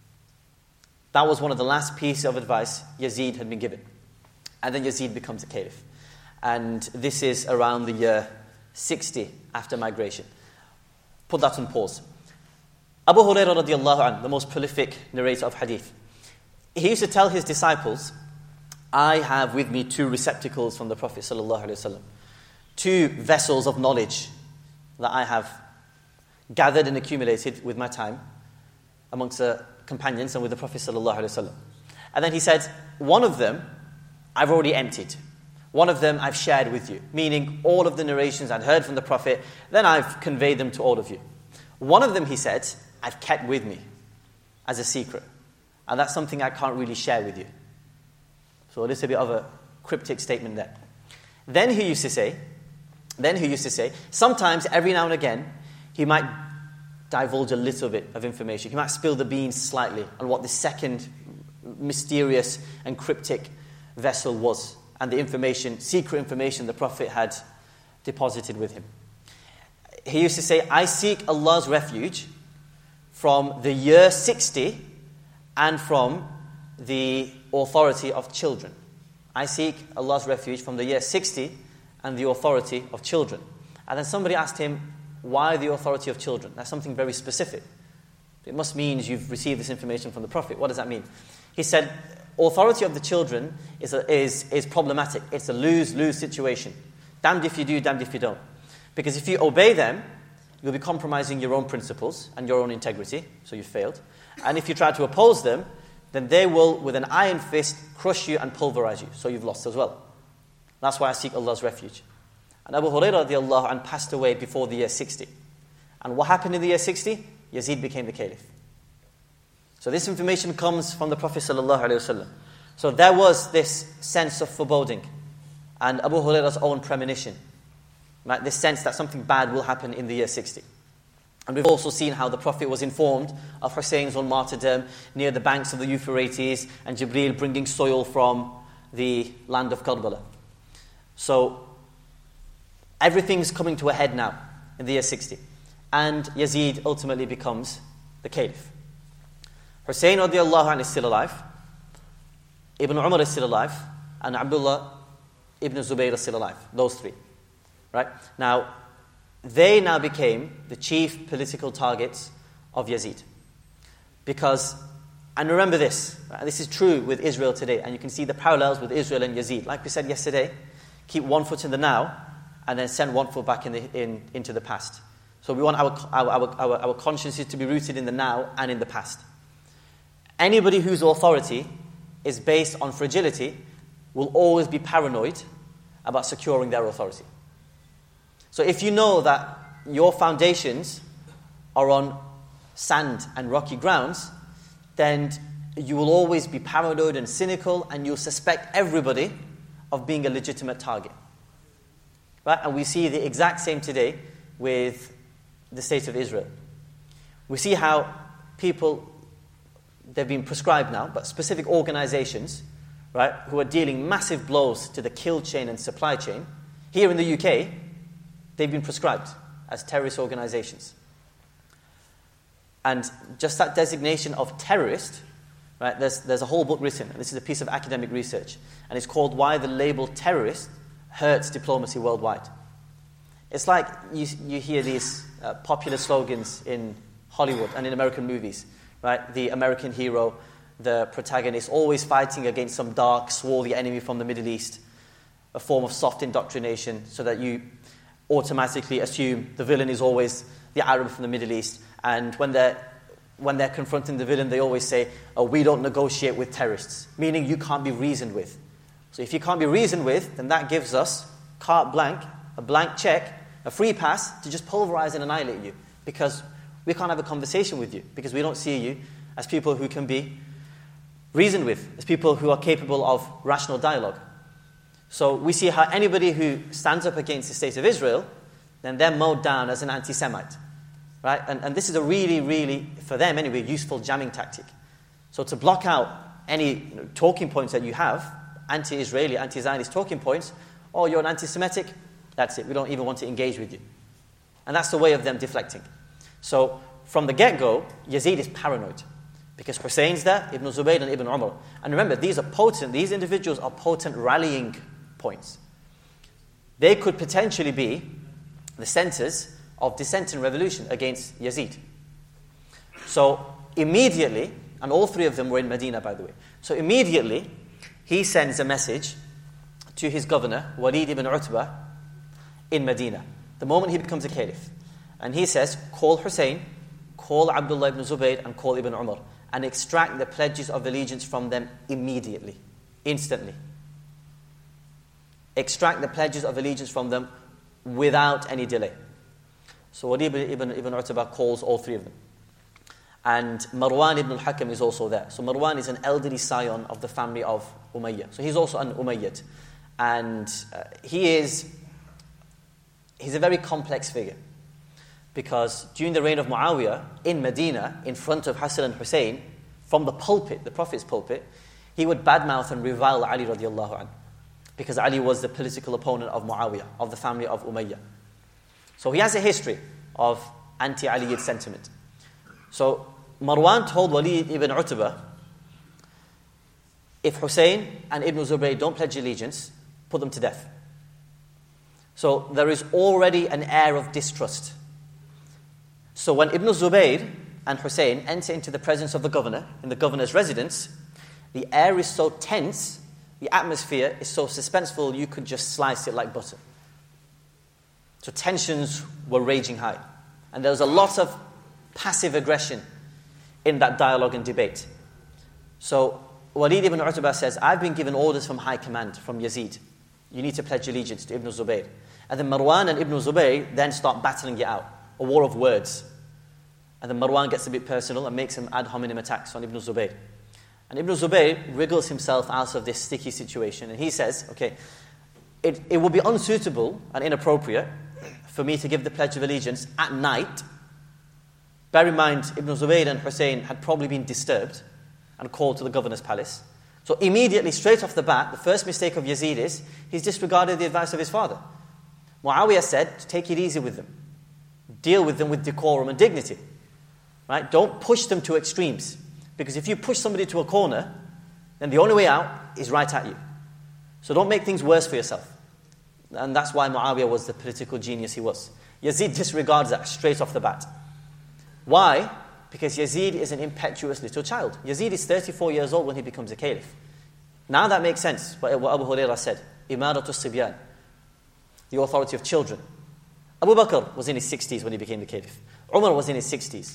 That was one of the last pieces of advice Yazid had been given. And then Yazid becomes a caliph. And this is around the year sixty after migration. Put that on pause. Abu Hurairah radiallahu anhu, the most prolific narrator of hadith, he used to tell his disciples, I have with me two receptacles from the Prophet sallallahu alaihi wasallam, two vessels of knowledge that I have gathered and accumulated with my time amongst the companions and with the Prophet sallallahu alaihi wasallam. And then he said, one of them I've already emptied. One of them I've shared with you, meaning all of the narrations I'd heard from the Prophet, then I've conveyed them to all of you. One of them, he said, I've kept with me as a secret. And that's something I can't really share with you. So a little bit of a cryptic statement there. Then he used to say, then he used to say, sometimes every now and again, he might divulge a little bit of information. He might spill the beans slightly on what the second mysterious and cryptic vessel was, and the information, secret information the Prophet had deposited with him. He used to say, I seek Allah's refuge from the year sixty and from the authority of children. I seek Allah's refuge from the year sixty and the authority of children. And then somebody asked him, why the authority of children? That's something very specific. It must mean you've received this information from the Prophet. What does that mean? He said, authority of the children is, a, is, is problematic. It's a lose-lose situation. Damned if you do, damned if you don't. Because if you obey them, you'll be compromising your own principles and your own integrity, so you've failed. And if you try to oppose them, then they will, with an iron fist, crush you and pulverize you, so you've lost as well. That's why I seek Allah's refuge. And Abu Hurairah radiallahu anhu passed away before the year sixty. And what happened in the year sixty? Yazid became the caliph. So this information comes from the Prophet sallallahu alaihi wasallam. So there was this sense of foreboding and Abu Hurairah's own premonition, right? This sense that something bad will happen in the year sixty. And we've also seen how the Prophet was informed of Hussein's own martyrdom near the banks of the Euphrates and Jibreel bringing soil from the land of Karbala. So everything's coming to a head now in the year sixty. And Yazid ultimately becomes the caliph. Hussein radiallahu anhu is still alive. Ibn Umar is still alive. And Abdullah ibn Zubayr is still alive. Those three. Right? Now, they now became the chief political targets of Yazid. Because, and remember this, right? This is true with Israel today, and you can see the parallels with Israel and Yazid. Like we said yesterday, keep one foot in the now, and then send one foot back in the, in, into the past. So we want our, our, our, our, our consciences to be rooted in the now and in the past. Anybody whose authority is based on fragility will always be paranoid about securing their authority. So if you know that your foundations are on sand and rocky grounds, then you will always be paranoid and cynical, and you'll suspect everybody of being a legitimate target. Right? And we see the exact same today with the state of Israel. We see how people, they've been prescribed now, but specific organizations, right, who are dealing massive blows to the kill chain and supply chain, here in the U K, they've been prescribed as terrorist organizations. And just that designation of terrorist, right, there's, there's a whole book written, and this is a piece of academic research, and it's called Why the Label Terrorist Hurts Diplomacy Worldwide. It's like you, you hear these uh, popular slogans in Hollywood and in American movies, right? The American hero, the protagonist, always fighting against some dark, swarthy enemy from the Middle East, a form of soft indoctrination so that you automatically assume the villain is always the Arab from the Middle East. And when they're, when they're confronting the villain, they always say, oh, we don't negotiate with terrorists, meaning you can't be reasoned with. So if you can't be reasoned with, then that gives us carte blanche, a blank check, a free pass to just pulverize and annihilate you, because we can't have a conversation with you, because we don't see you as people who can be reasoned with, as people who are capable of rational dialogue. So we see how anybody who stands up against the state of Israel, then they're mowed down as an anti-Semite. Right? And, and this is a really, really, for them anyway, useful jamming tactic. So to block out any you know, talking points that you have, anti-Israeli, anti-Zionist talking points, oh, you're an anti-Semitic, that's it. We don't even want to engage with you. And that's the way of them deflecting. So from the get-go, Yazid is paranoid. Because Hussein's there, Ibn Zubayr and Ibn Umar. And remember, these are potent, these individuals are potent rallying points. They could potentially be the centers of dissent and revolution against Yazid. So immediately, and all three of them were in Medina, by the way. So immediately, he sends a message to his governor, Walid ibn Utbah, in Medina, the moment he becomes a caliph. And he says, call Hussein, call Abdullah ibn Zubayr, and call Ibn Umar, and extract the pledges of allegiance from them immediately, instantly. Extract the pledges of allegiance from them without any delay. So Walid ibn, ibn Utbah calls all three of them. And Marwan ibn al-Hakam is also there. So Marwan is an elderly scion of the family of Umayyah. So he's also an Umayyad. And uh, he is, he's a very complex figure. Because during the reign of Muawiyah, in Medina, in front of Hassan and Hussein, from the pulpit, the Prophet's pulpit, he would badmouth and revile Ali radiallahu anhu. Because Ali was the political opponent of Muawiyah, of the family of Umayyah. So he has a history of anti-Aliyid sentiment. So Marwan told Walid ibn Utbah, if Hussein and Ibn Zubayr don't pledge allegiance, put them to death. So there is already an air of distrust. So when Ibn Zubayr and Hussein enter into the presence of the governor, in the governor's residence, the air is so tense, the atmosphere is so suspenseful, you could just slice it like butter. So tensions were raging high. And there was a lot of passive aggression in that dialogue and debate. So Walid ibn Utbah says, I've been given orders from high command, from Yazid. You need to pledge allegiance to Ibn Zubayr. And then Marwan and Ibn Zubayr then start battling it out. A war of words. And then Marwan gets a bit personal and makes some ad hominem attacks on Ibn Zubayr. And Ibn Zubayr wriggles himself out of this sticky situation. And he says, okay, it, it would be unsuitable and inappropriate for me to give the Pledge of Allegiance at night. Bear in mind, Ibn Zubayr and Hussein had probably been disturbed and called to the governor's palace. So immediately, straight off the bat, the first mistake of Yazid is he's disregarded the advice of his father. Muawiyah said to take it easy with them. Deal with them with decorum and dignity. Right? Don't push them to extremes. Because if you push somebody to a corner, then the only way out is right at you. So don't make things worse for yourself. And that's why Muawiyah was the political genius he was. Yazid disregards that straight off the bat. Why? Because Yazid is an impetuous little child. Yazid is thirty-four years old when he becomes a caliph. Now that makes sense, what Abu Hurairah said. Imaratu Sibyan, the authority of children. Abu Bakr was in his sixties when he became the caliph. Umar was in his sixties.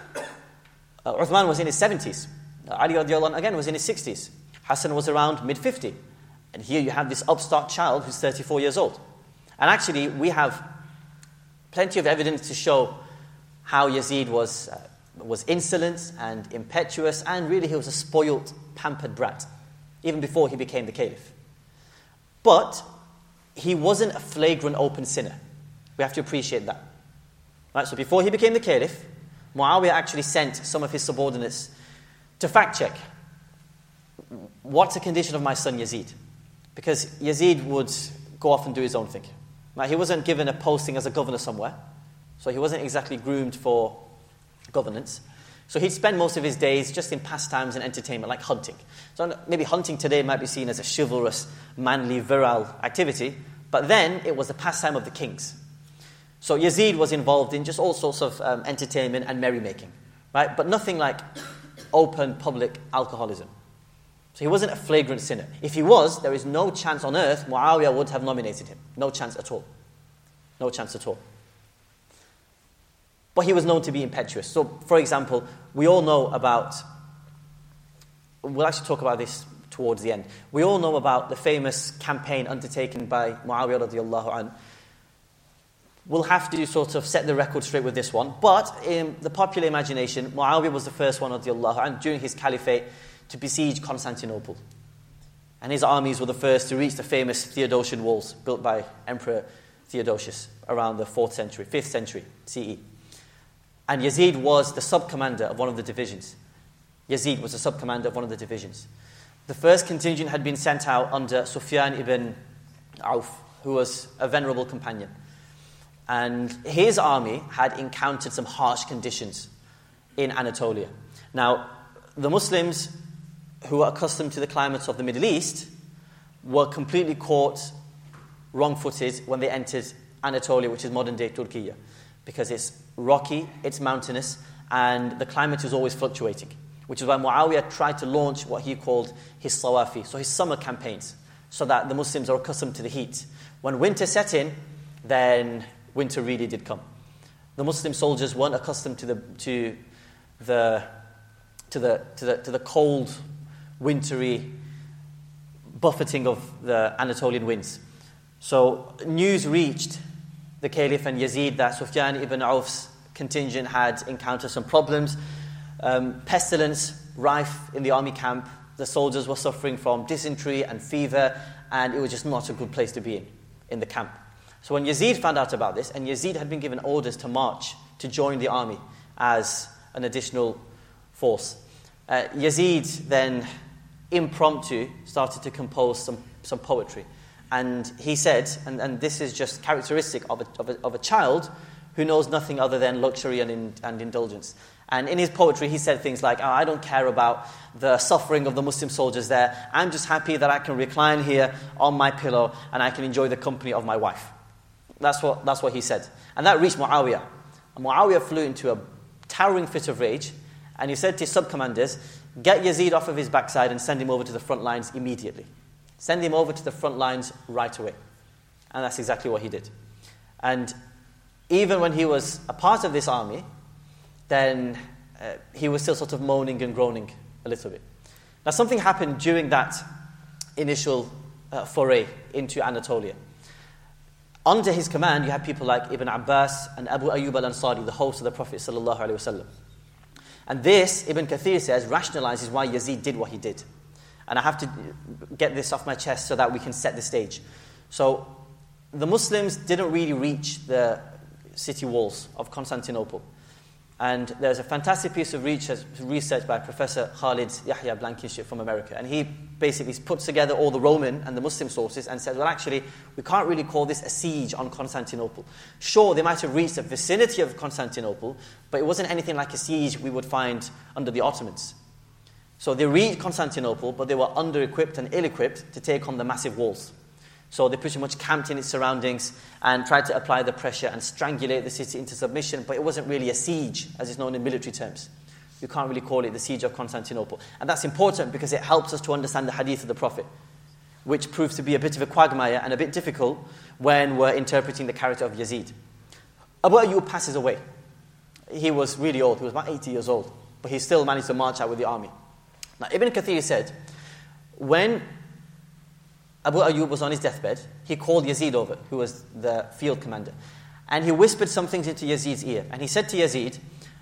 Uh, Uthman was in his seventies. Uh, Ali radiallahu anh, again was in his sixties. Hassan was around mid fifty. And here you have this upstart child who's thirty-four years old. And actually we have plenty of evidence to show how Yazid was, uh, was insolent and impetuous, and really he was a spoilt, pampered brat, even before he became the caliph. But he wasn't a flagrant open sinner. We have to appreciate that. Right, so before he became the caliph, Muawiyah actually sent some of his subordinates to fact check what's the condition of my son Yazid. Because Yazid would go off and do his own thing. Now, he wasn't given a posting as a governor somewhere, so he wasn't exactly groomed for governance. So he'd spend most of his days just in pastimes and entertainment, like hunting. So maybe hunting today might be seen as a chivalrous, manly, virile activity, but then it was the pastime of the kings. So Yazid was involved in just all sorts of um, entertainment and merrymaking, right? But nothing like open public alcoholism. So he wasn't a flagrant sinner. If he was, there is no chance on earth Muawiyah would have nominated him. No chance at all. No chance at all. But he was known to be impetuous. So, for example, we all know about, we'll actually talk about this towards the end. We all know about the famous campaign undertaken by Muawiyah radiallahu anhu. We'll have to sort of set the record straight with this one. But in the popular imagination, Muawiyah was the first one radiallahu anhu during his caliphate to besiege Constantinople. And his armies were the first to reach the famous Theodosian walls built by Emperor Theodosius around the fourth century, fifth century C E. And Yazid was the sub-commander of one of the divisions. Yazid was the sub-commander of one of the divisions. The first contingent had been sent out under Sufyan ibn Auf, who was a venerable companion. And his army had encountered some harsh conditions in Anatolia. Now, the Muslims who were accustomed to the climates of the Middle East were completely caught wrong-footed when they entered Anatolia, which is modern-day Turkey, because it's rocky, it's mountainous, and the climate is always fluctuating, which is why Muawiyah tried to launch what he called his Sawafi, so his summer campaigns, so that the Muslims are accustomed to the heat. When winter set in, then winter really did come. The Muslim soldiers weren't accustomed to the to the to the to the to the cold, wintry buffeting of the Anatolian winds. So news reached the Caliph and Yazid that Sufyan ibn Auf's contingent had encountered some problems. Um, pestilence rife in the army camp. The soldiers were suffering from dysentery and fever, and it was just not a good place to be in, in the camp. So when Yazid found out about this, and Yazid had been given orders to march, to join the army as an additional force, uh, Yazid then impromptu started to compose some, some poetry. And he said, and, and this is just characteristic of a, of, a, of a child who knows nothing other than luxury and, in, and indulgence. And in his poetry, he said things like, oh, I don't care about the suffering of the Muslim soldiers there. I'm just happy that I can recline here on my pillow and I can enjoy the company of my wife. That's what, that's what he said. And that reached Muawiyah. And Muawiyah flew into a towering fit of rage, and he said to his sub-commanders, get Yazid off of his backside and send him over to the front lines immediately. Send him over to the front lines right away. And that's exactly what he did. And even when he was a part of this army, then uh, he was still sort of moaning and groaning a little bit. Now, something happened during that initial uh, foray into Anatolia. Under his command, you had people like Ibn Abbas and Abu Ayyub al-Ansari, the host of the Prophet sallallahu alaihi wasallam. And this, Ibn Kathir says, rationalizes why Yazid did what he did. And I have to get this off my chest so that we can set the stage. So, the Muslims didn't really reach the city walls of Constantinople. And there's a fantastic piece of research by Professor Khalid Yahya Blankenship from America. And he basically puts together all the Roman and the Muslim sources and says, well, actually, we can't really call this a siege on Constantinople. Sure, they might have reached the vicinity of Constantinople, but it wasn't anything like a siege we would find under the Ottomans. So they reached Constantinople, but they were under-equipped and ill-equipped to take on the massive walls. So they pretty much camped in its surroundings and tried to apply the pressure and strangulate the city into submission, but it wasn't really a siege, as it's known in military terms. You can't really call it the siege of Constantinople. And that's important because it helps us to understand the hadith of the Prophet, which proves to be a bit of a quagmire and a bit difficult when we're interpreting the character of Yazid. Abu Ayyub passes away. He was really old. He was about eighty years old, but he still managed to march out with the army. Now, Ibn Kathir said, when Abu Ayyub was on his deathbed, he called Yazid over, who was the field commander. And he whispered some things into Yazid's ear. And he said to Yazid,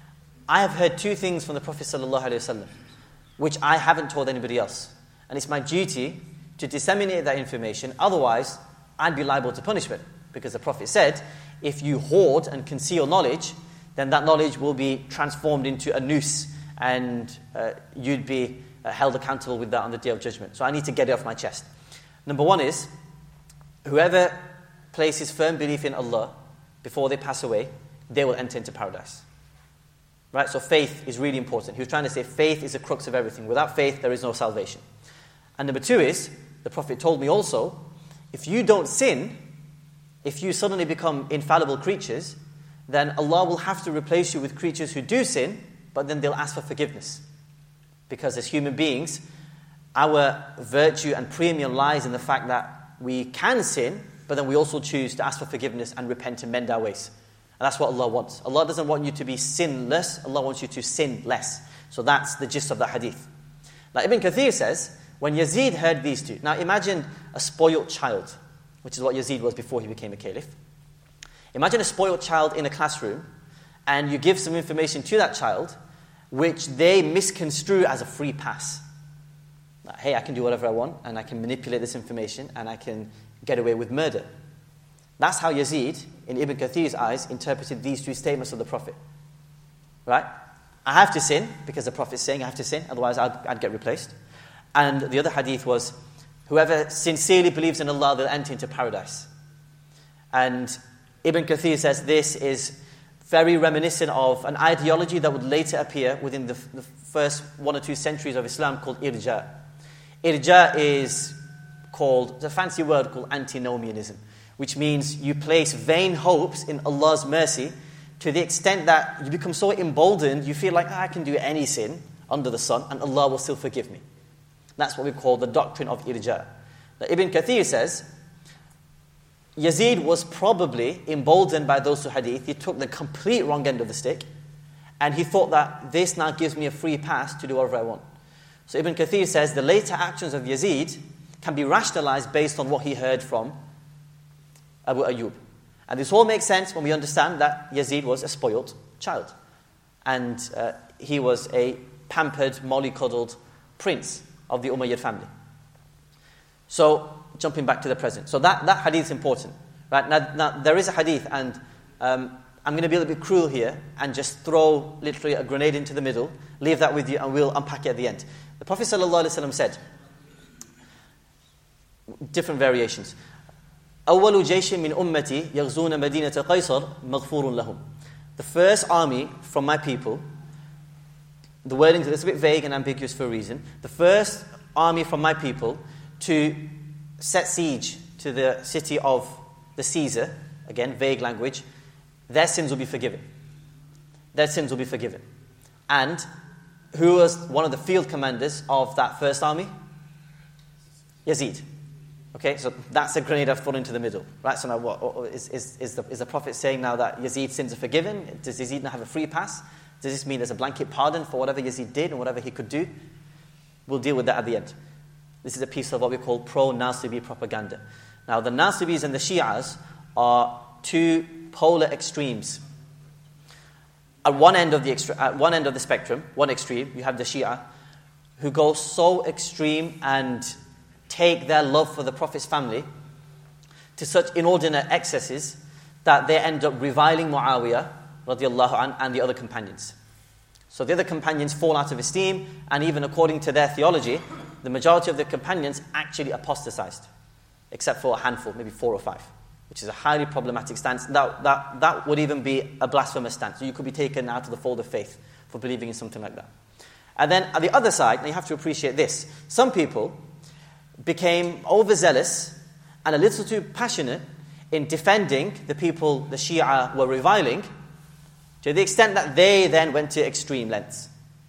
I have heard two things from the Prophet ﷺ, which I haven't told anybody else. And it's my duty to disseminate that information, otherwise I'd be liable to punishment. Because the Prophet said, if you hoard and conceal knowledge, then that knowledge will be transformed into a noose, and uh, you'd be uh, held accountable with that on the Day of Judgment. So I need to get it off my chest. Number one is, whoever places firm belief in Allah before they pass away, they will enter into paradise. Right? So faith is really important. He was trying to say faith is the crux of everything. Without faith, there is no salvation. And number two is, the Prophet told me also, if you don't sin, if you suddenly become infallible creatures, then Allah will have to replace you with creatures who do sin, but then they'll ask for forgiveness. Because as human beings, our virtue and premium lies in the fact that we can sin, but then we also choose to ask for forgiveness and repent and mend our ways. And that's what Allah wants. Allah doesn't want you to be sinless. Allah wants you to sin less. So that's the gist of that hadith. Now Ibn Kathir says, when Yazid heard these two, now imagine a spoiled child, which is what Yazid was before he became a caliph. Imagine a spoiled child in a classroom, and you give some information to that child, which they misconstrue as a free pass. Like, hey, I can do whatever I want, and I can manipulate this information, and I can get away with murder. That's how Yazid, in Ibn Kathir's eyes, interpreted these two statements of the Prophet. right? I have to sin, because the Prophet's saying I have to sin, otherwise I'd, I'd get replaced. And the other hadith was, whoever sincerely believes in Allah, they'll enter into paradise. And Ibn Kathir says this is very reminiscent of an ideology that would later appear within the, the first one or two centuries of Islam called irja. Irja is called, it's a fancy word called antinomianism, which means you place vain hopes in Allah's mercy to the extent that you become so emboldened, you feel like, oh, I can do any sin under the sun and Allah will still forgive me. That's what we call the doctrine of irja. Now, Ibn Kathir says, Yazid was probably emboldened by those two hadith. He took the complete wrong end of the stick, and he thought that this now gives me a free pass to do whatever I want. So Ibn Kathir says the later actions of Yazid can be rationalized based on what he heard from Abu Ayyub. And this all makes sense when we understand that Yazid was a spoiled child. And uh, he was a pampered, mollycoddled prince of the Umayyad family. So, jumping back to the present. So that, that hadith is important. Right? Now, now, there is a hadith, and um, I'm going to be a little bit cruel here and just throw literally a grenade into the middle, leave that with you, and we'll unpack it at the end. The Prophet ﷺ said, different variations, أول جيش من أمتي يغزون مدينة قيصر مغفور لهم. The first army from my people, the wording is a bit vague and ambiguous for a reason. The first army from my people to set siege to the city of the Caesar, again, vague language, their sins will be forgiven. Their sins will be forgiven. And who was one of the field commanders of that first army? Yazid. Okay, so that's a grenade I've thrown into the middle. Right, so now what, is, is, is, the, is the Prophet saying now that Yazid's sins are forgiven? Does Yazid now have a free pass? Does this mean there's a blanket pardon for whatever Yazid did and whatever he could do? We'll deal with that at the end. This is a piece of what we call pro-Nasibi propaganda. Now, the Nasibis and the Shi'as are two polar extremes. At one end of the extre- at one end of the spectrum, one extreme, you have the Shia, who go so extreme and take their love for the Prophet's family to such inordinate excesses that they end up reviling Muawiyah radiallahu anh, and the other companions. So the other companions fall out of esteem, and even according to their theology, the majority of the companions actually apostatized, except for a handful, maybe four or five, which is a highly problematic stance. That, that, that would even be a blasphemous stance. So you could be taken out of the fold of faith for believing in something like that. And then at the other side, now you have to appreciate this, some people became overzealous and a little too passionate in defending the people the Shia were reviling, to the extent that they then went to extreme lengths.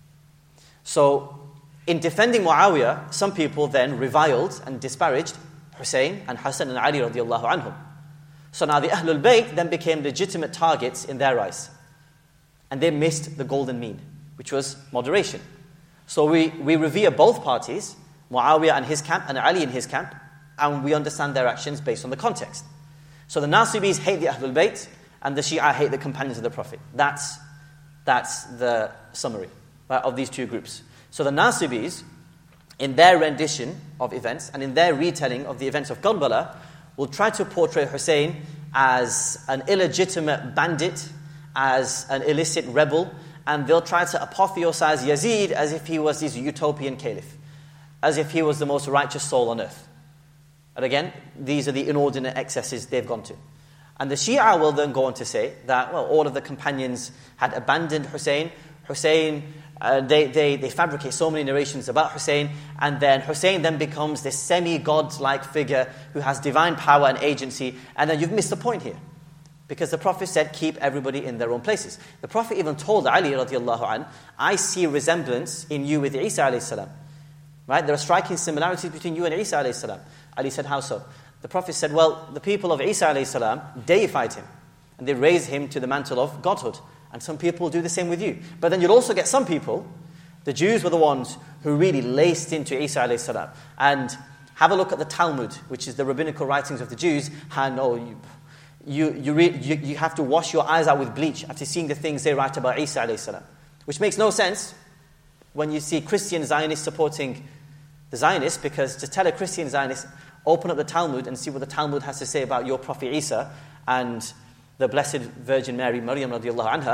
So, in defending Muawiyah, some people then reviled and disparaged Hussein and Hassan and Ali radiallahu anhum. So now the Ahlul Bayt then became legitimate targets in their eyes. And they missed the golden mean, which was moderation. So we, we revere both parties, Muawiyah and his camp and Ali in his camp, and we understand their actions based on the context. So the Nasibis hate the Ahlul Bayt, and the Shia hate the companions of the Prophet. That's, that's the summary, right, of these two groups. So the Nasibis, in their rendition of events and in their retelling of the events of Karbala, will try to portray Hussein as an illegitimate bandit, as an illicit rebel, and they'll try to apotheosize Yazid as if he was this utopian caliph, as if he was the most righteous soul on earth. And again, these are the inordinate excesses they've gone to. And the Shia will then go on to say that, well, all of the companions had abandoned Hussein. Hussein, uh, they, they, they fabricate so many narrations about Hussein, and then Hussein then becomes this semi-god-like figure who has divine power and agency, and then you've missed the point here. Because the Prophet said, keep everybody in their own places. The Prophet even told Ali radiallahu anh, I see resemblance in you with Isa alayhi salam. Right? There are striking similarities between you and Isa alayhi salam. Ali said, how so? The Prophet said, well, the people of Isa alayhi salam deified him, and they raised him to the mantle of godhood. And some people do the same with you. But then you'll also get some people, the Jews were the ones who really laced into Isa alayhi salam. And have a look at the Talmud, which is the rabbinical writings of the Jews, and oh, you, you, you, re, you, you have to wash your eyes out with bleach after seeing the things they write about Isa alayhi salam. Which makes no sense when you see Christian Zionists supporting the Zionists, because to tell a Christian Zionist, open up the Talmud and see what the Talmud has to say about your Prophet Isa and the Blessed Virgin Mary, Maryam radiallahu anha,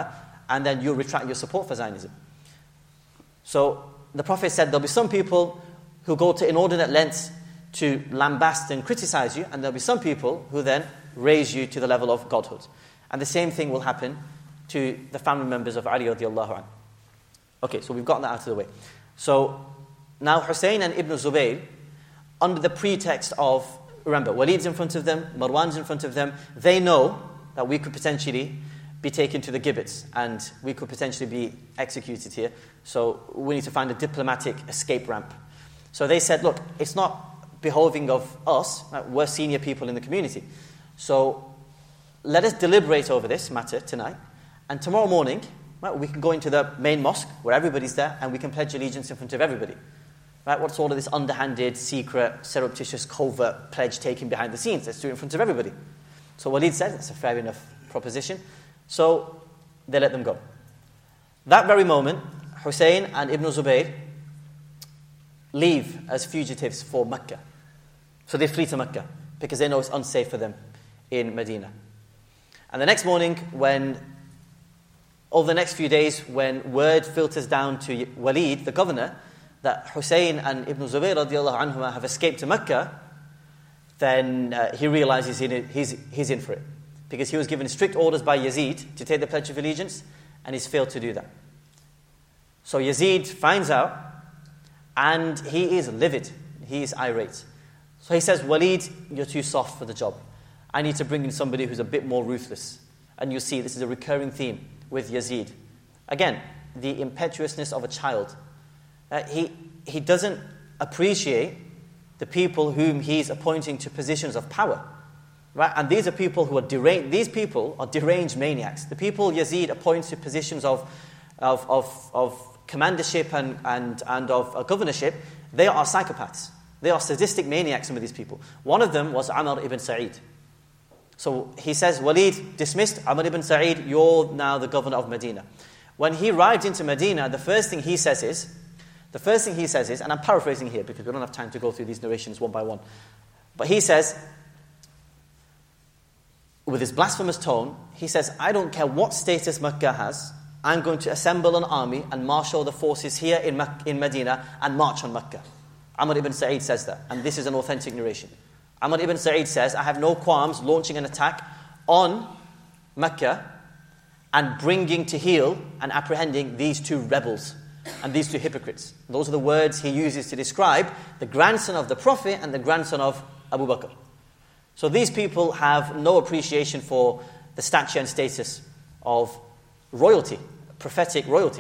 and then you retract your support for Zionism. So the Prophet said there'll be some people who go to inordinate lengths to lambast and criticize you, and there'll be some people who then raise you to the level of godhood. And the same thing will happen to the family members of Ali radiallahu anhu. Okay, so we've gotten that out of the way. So now Hussein and Ibn Zubayr, under the pretext of, remember, Walid's in front of them, Marwan's in front of them, they know that we could potentially be taken to the gibbets and we could potentially be executed here. So we need to find a diplomatic escape ramp. So they said, look, it's not behoving of us, right? We're senior people in the community. So let us deliberate over this matter tonight, and tomorrow morning, right, we can go into the main mosque where everybody's there and we can pledge allegiance in front of everybody. Right? What's all of this underhanded, secret, surreptitious, covert pledge taken behind the scenes? Let's do it in front of everybody. So Walid said, that's a fair enough proposition. So they let them go. That very moment, Hussein and Ibn Zubayr leave as fugitives for Mecca. So they flee to Mecca because they know it's unsafe for them in Medina. And the next morning, when, over the next few days, when word filters down to Walid, the governor, that Hussein and Ibn Zubayr radiallahu anhuma have escaped to Mecca, then uh, he realizes he, he's, he's in for it. Because he was given strict orders by Yazid to take the Pledge of Allegiance, and he's failed to do that. So Yazid finds out, and he is livid. He is irate. So he says, Walid, you're too soft for the job. I need to bring in somebody who's a bit more ruthless. And you see, this is a recurring theme with Yazid. Again, the impetuousness of a child. Uh, he, he doesn't appreciate the people whom he's appointing to positions of power. Right? And these are people who are deranged. These people are deranged maniacs. The people Yazid appoints to positions of, of, of, of commandership and, and, and of uh, governorship, they are psychopaths. They are sadistic maniacs, some of these people. One of them was Amr ibn Sa'id. So he says, Walid, dismissed, Amr ibn Sa'id, you're now the governor of Medina. When he arrived into Medina, the first thing he says is, the first thing he says is, and I'm paraphrasing here because we don't have time to go through these narrations one by one, but he says, with his blasphemous tone, he says, I don't care what status Mecca has, I'm going to assemble an army and marshal the forces here in, Mecca, in Medina and march on Mecca. Amr ibn Sa'id says that, and this is an authentic narration. Amr ibn Sa'id says, I have no qualms launching an attack on Mecca and bringing to heel and apprehending these two rebels and these two hypocrites. Those are the words he uses to describe the grandson of the Prophet and the grandson of Abu Bakr. So these people have no appreciation for the stature and status of royalty, prophetic royalty.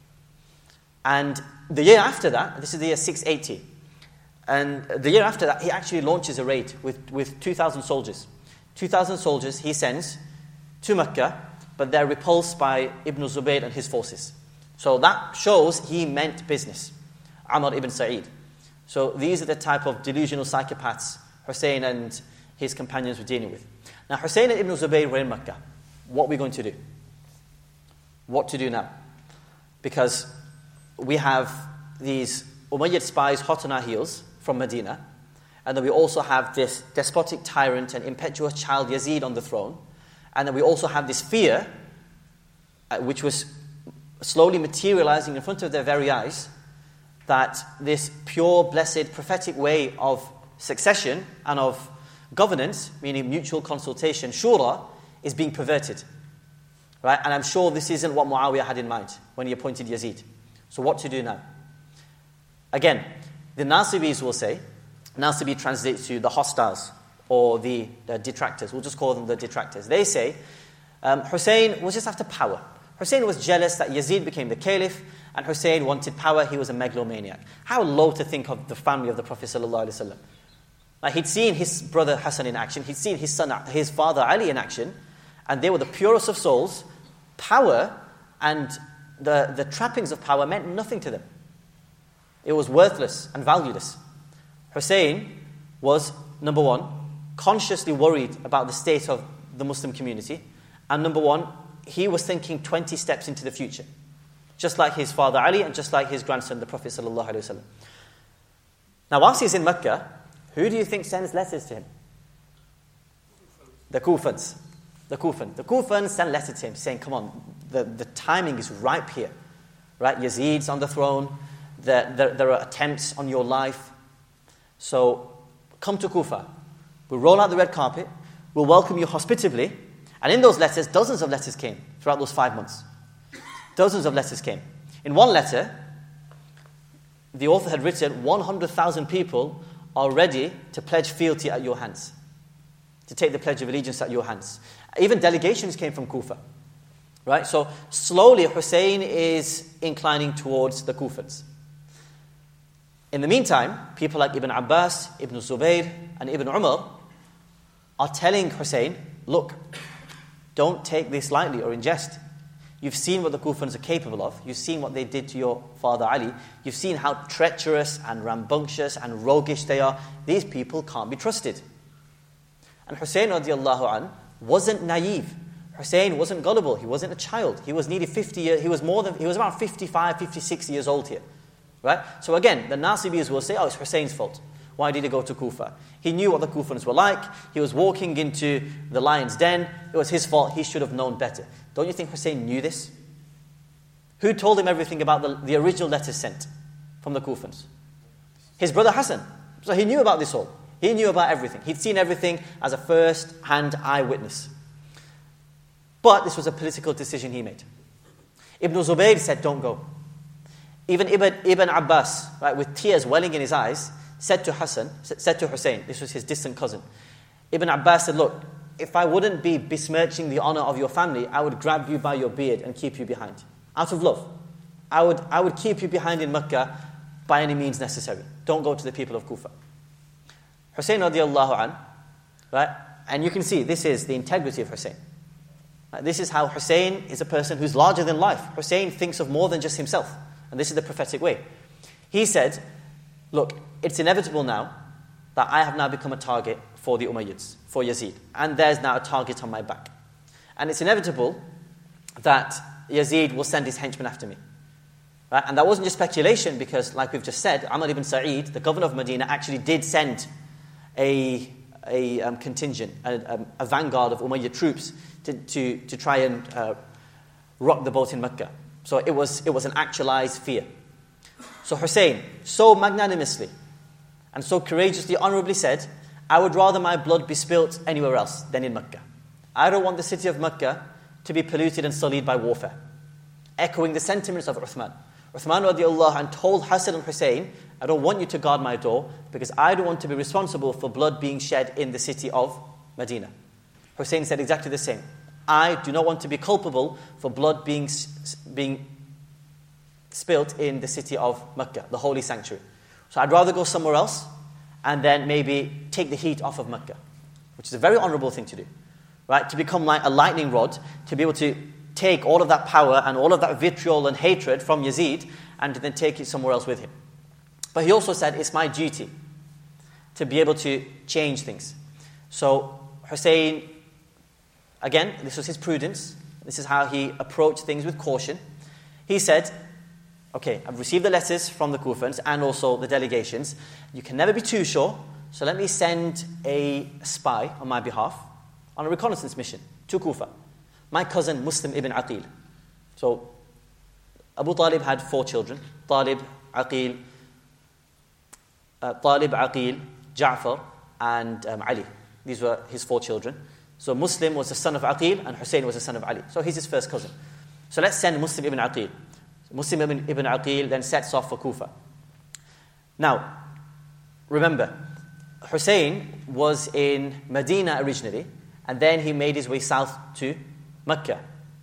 And the year after that, this is the year six eighty, and the year after that, he actually launches a raid with, with two thousand soldiers. two thousand soldiers he sends to Mecca, but they're repulsed by Ibn Zubayr and his forces. So that shows he meant business, Amr ibn Sa'id. So these are the type of delusional psychopaths Hussein and his companions were dealing with. Now Hussein and Ibn Zubayr were in Mecca. What are we going to do? What to do now? Because we have these Umayyad spies hot on our heels from Medina, and then we also have this despotic tyrant and impetuous child Yazid on the throne, and then we also have this fear, uh, which was slowly materializing in front of their very eyes, that this pure, blessed, prophetic way of succession and of governance, meaning mutual consultation, shura, is being perverted. Right? And I'm sure this isn't what Muawiyah had in mind when he appointed Yazid. So what to do now? Again, the Nasibis will say, Nasibi translates to the hostiles or the, the detractors. We'll just call them the detractors. They say, um, Hussein was just after power. Hussein was jealous that Yazid became the caliph, and Hussein wanted power. He was a megalomaniac. How low to think of the family of the Prophet sallallahu alaihi wasallam. Like he'd seen his brother Hassan in action. He'd seen his son, his father Ali in action, and they were the purest of souls. Power and the, the trappings of power meant nothing to them. It was worthless and valueless. Hussein was, number one, consciously worried about the state of the Muslim community, and number one, he was thinking twenty steps into the future, just like his father Ali and just like his grandson, the Prophet sallallahu alaihi wasallam. Now, whilst he's in Mecca, who do you think sends letters to him? The Kufans. The Kufan. The Kufans send letters to him saying, come on, the, the timing is ripe here. Right? Yazid's on the throne. There, there, there are attempts on your life. So come to Kufa. We'll roll out the red carpet. We'll welcome you hospitably. And in those letters, dozens of letters came throughout those five months. Dozens of letters came. In one letter, the author had written, one hundred thousand people are ready to pledge fealty at your hands, to take the Pledge of Allegiance at your hands. Even delegations came from Kufa. Right? So slowly Hussein is inclining towards the Kufans. In the meantime, people like Ibn Abbas, Ibn Zubayr, and Ibn Umar are telling Hussein, look, don't take this lightly or in jest. You've seen what the Kufans are capable of. You've seen what they did to your father Ali. You've seen how treacherous and rambunctious and roguish they are. These people can't be trusted. And Hussein radiallahu anh wasn't naive. Hussein wasn't gullible. He wasn't a child. He was nearly fifty years. He was more than. He was around fifty-five, fifty-six years old here, right? So again, the Nasibis will say, "Oh, it's Hussein's fault. Why did he go to Kufa? He knew what the Kufans were like. He was walking into the lion's den. It was his fault. He should have known better." Don't you think Hussein knew this? Who told him everything about the, the original letters sent from the Kufans? His brother Hassan. So he knew about this all. He knew about everything. He'd seen everything as a first-hand eyewitness. But this was a political decision he made. Ibn Zubayr said, don't go. Even Ibn, Ibn Abbas, right, with tears welling in his eyes, said to Hassan, said to Hussein, this was his distant cousin. Ibn Abbas said, look, if I wouldn't be besmirching the honor of your family, I would grab you by your beard and keep you behind. Out of love. I would, I would keep you behind in Mecca by any means necessary. Don't go to the people of Kufa. Hussein radiallahu anh, right? And you can see, this is the integrity of Hussein. This is how Hussein is a person who's larger than life. Hussein thinks of more than just himself. And this is the prophetic way. He said, look, it's inevitable now that I have now become a target for the Umayyads, for Yazid. And there's now a target on my back. And it's inevitable that Yazid will send his henchmen after me. Right? And that wasn't just speculation because, like we've just said, Amr ibn Sa'id, the governor of Medina, actually did send a, a um, contingent, a, a vanguard of Umayyad troops To, to, to try and uh, rock the boat in Mecca. So it was, it was an actualized fear. So Hussein, so magnanimously and so courageously, honorably said, I would rather my blood be spilt anywhere else than in Mecca. I don't want the city of Mecca to be polluted and sullied by warfare. Echoing the sentiments of Uthman. Uthman radiallahu anh told Hassan and Hussein, I don't want you to guard my door because I don't want to be responsible for blood being shed in the city of Medina. Hussein said exactly the same. I do not want to be culpable for blood being, being spilt in the city of Mecca, the holy sanctuary. So I'd rather go somewhere else and then maybe take the heat off of Mecca, which is a very honorable thing to do, right? To become like a lightning rod, to be able to take all of that power and all of that vitriol and hatred from Yazid and to then take it somewhere else with him. But he also said, it's my duty to be able to change things. So Hussein, again, this was his prudence. This is how he approached things with caution. He said, okay, I've received the letters from the Kufans and also the delegations. You can never be too sure, so let me send a spy on my behalf on a reconnaissance mission to Kufa. My cousin, Muslim ibn Aqil. So, Abu Talib had four children. Talib, Aqil, uh, Talib, Aqil, Ja'far, and um, Ali. These were his four children. So Muslim was the son of Aqil and Hussein was the son of Ali. So he's his first cousin. So let's send Muslim ibn Aqil. So Muslim ibn, ibn Aqil then sets off for Kufa. Now, remember, Hussein was in Medina originally and then he made his way south to Mecca.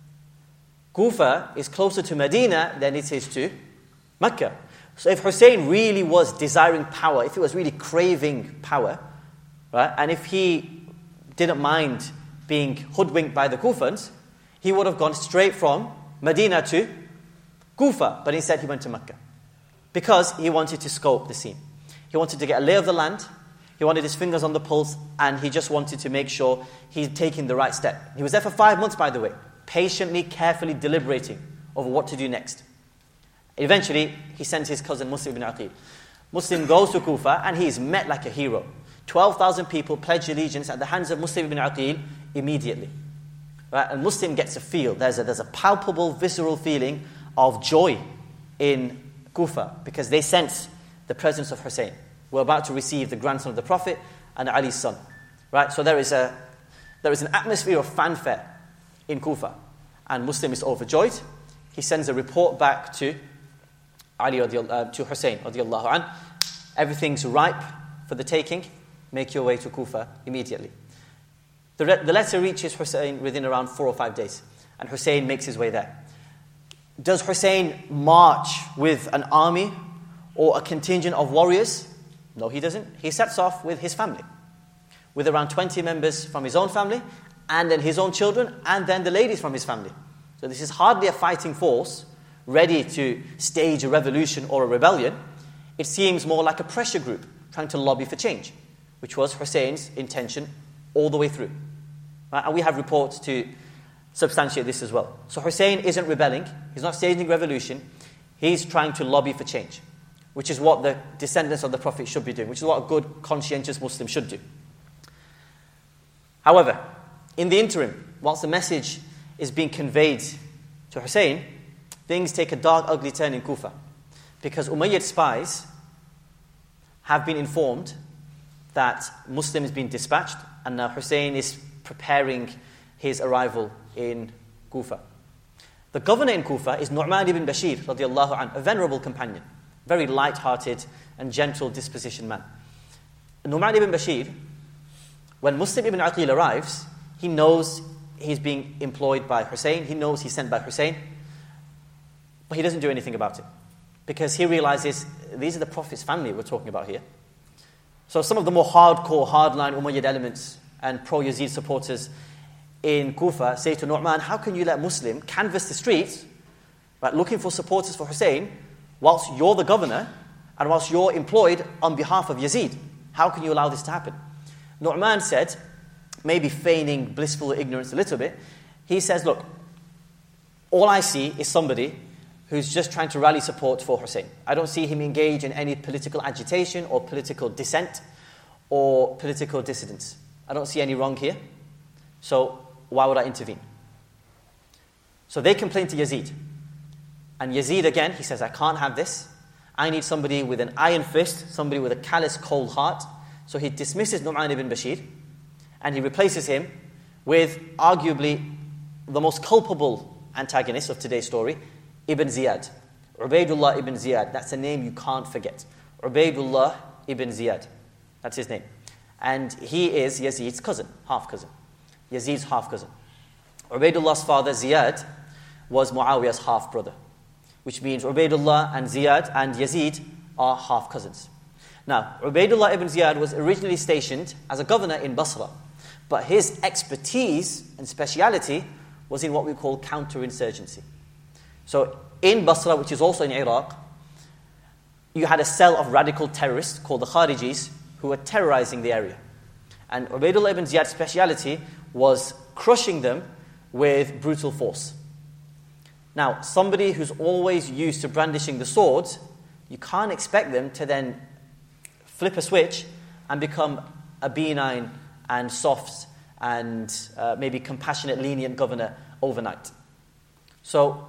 Kufa is closer to Medina than it is to Mecca. So if Hussein really was desiring power, if he was really craving power, right, and if he didn't mind being hoodwinked by the Kufans, he would have gone straight from Medina to Kufa, but instead he went to Mecca because he wanted to scope the scene. He wanted to get a lay of the land, he wanted his fingers on the pulse, and he just wanted to make sure he'd taken the right step. He was there for five months, by the way, patiently, carefully deliberating over what to do next. Eventually, he sent his cousin Muslim ibn Aqil. Muslim goes to Kufa and he is met like a hero. twelve thousand people pledge allegiance at the hands of Muslim ibn Aqil immediately. Right? And Muslim gets a feel. There's a, there's a palpable, visceral feeling of joy in Kufa because they sense the presence of Hussein. We're about to receive the grandson of the Prophet and Ali's son. Right? So there is a there is an atmosphere of fanfare in Kufa. And Muslim is overjoyed. He sends a report back to Ali uh, to Hussein radiallahu anh. Everything's ripe for the taking. Make your way to Kufa immediately. The, re- the letter reaches Hussein within around four or five days. And Hussein makes his way there. Does Hussein march with an army or a contingent of warriors? No, he doesn't. He sets off with his family, with around twenty members from his own family, and then his own children, and then the ladies from his family. So this is hardly a fighting force ready to stage a revolution or a rebellion. It seems more like a pressure group trying to lobby for change, which was Hussein's intention all the way through. Right? And we have reports to substantiate this as well. So Hussein isn't rebelling. He's not staging revolution. He's trying to lobby for change, which is what the descendants of the Prophet should be doing, which is what a good, conscientious Muslim should do. However, in the interim, whilst the message is being conveyed to Hussein, things take a dark, ugly turn in Kufa. Because Umayyad spies have been informed that Muslim is being dispatched, and now Hussein is preparing his arrival in Kufa. The governor in Kufa is Nu'man ibn Bashir, radiallahu anh, a venerable companion, very light-hearted and gentle disposition man. Nu'man ibn Bashir, when Muslim ibn Aqil arrives, he knows he's being employed by Hussein, he knows he's sent by Hussein, but he doesn't do anything about it. Because he realizes these are the Prophet's family we're talking about here. So some of the more hardcore, hardline Umayyad elements and pro-Yazid supporters in Kufa say to Nu'man, how can you let Muslim canvass the streets, right, looking for supporters for Hussein, whilst you're the governor and whilst you're employed on behalf of Yazid? How can you allow this to happen? Nu'man said, maybe feigning blissful ignorance a little bit, he says, look, all I see is somebody who's just trying to rally support for Hussein. I don't see him engage in any political agitation or political dissent or political dissidence. I don't see any wrong here. So why would I intervene? So they complain to Yazid. And Yazid again, he says, I can't have this. I need somebody with an iron fist, somebody with a callous, cold heart. So he dismisses Nu'man ibn Bashir and he replaces him with arguably the most culpable antagonist of today's story, Ibn Ziyad. Ubaidullah ibn Ziyad. That's a name you can't forget. Ubaidullah ibn Ziyad. That's his name. And he is Yazid's cousin, half-cousin. Yazid's half-cousin. Ubaidullah's father, Ziyad, was Muawiyah's half-brother, which means Ubaidullah and Ziyad and Yazid are half-cousins. Now, Ubaidullah ibn Ziyad was originally stationed as a governor in Basra, but his expertise and speciality was in what we call counterinsurgency. So in Basra, which is also in Iraq, you had a cell of radical terrorists called the Kharijis who were terrorizing the area. And Ubaidullah ibn Ziyad's speciality was crushing them with brutal force. Now, somebody who's always used to brandishing the sword, you can't expect them to then flip a switch and become a benign and soft and uh, maybe compassionate, lenient governor overnight. So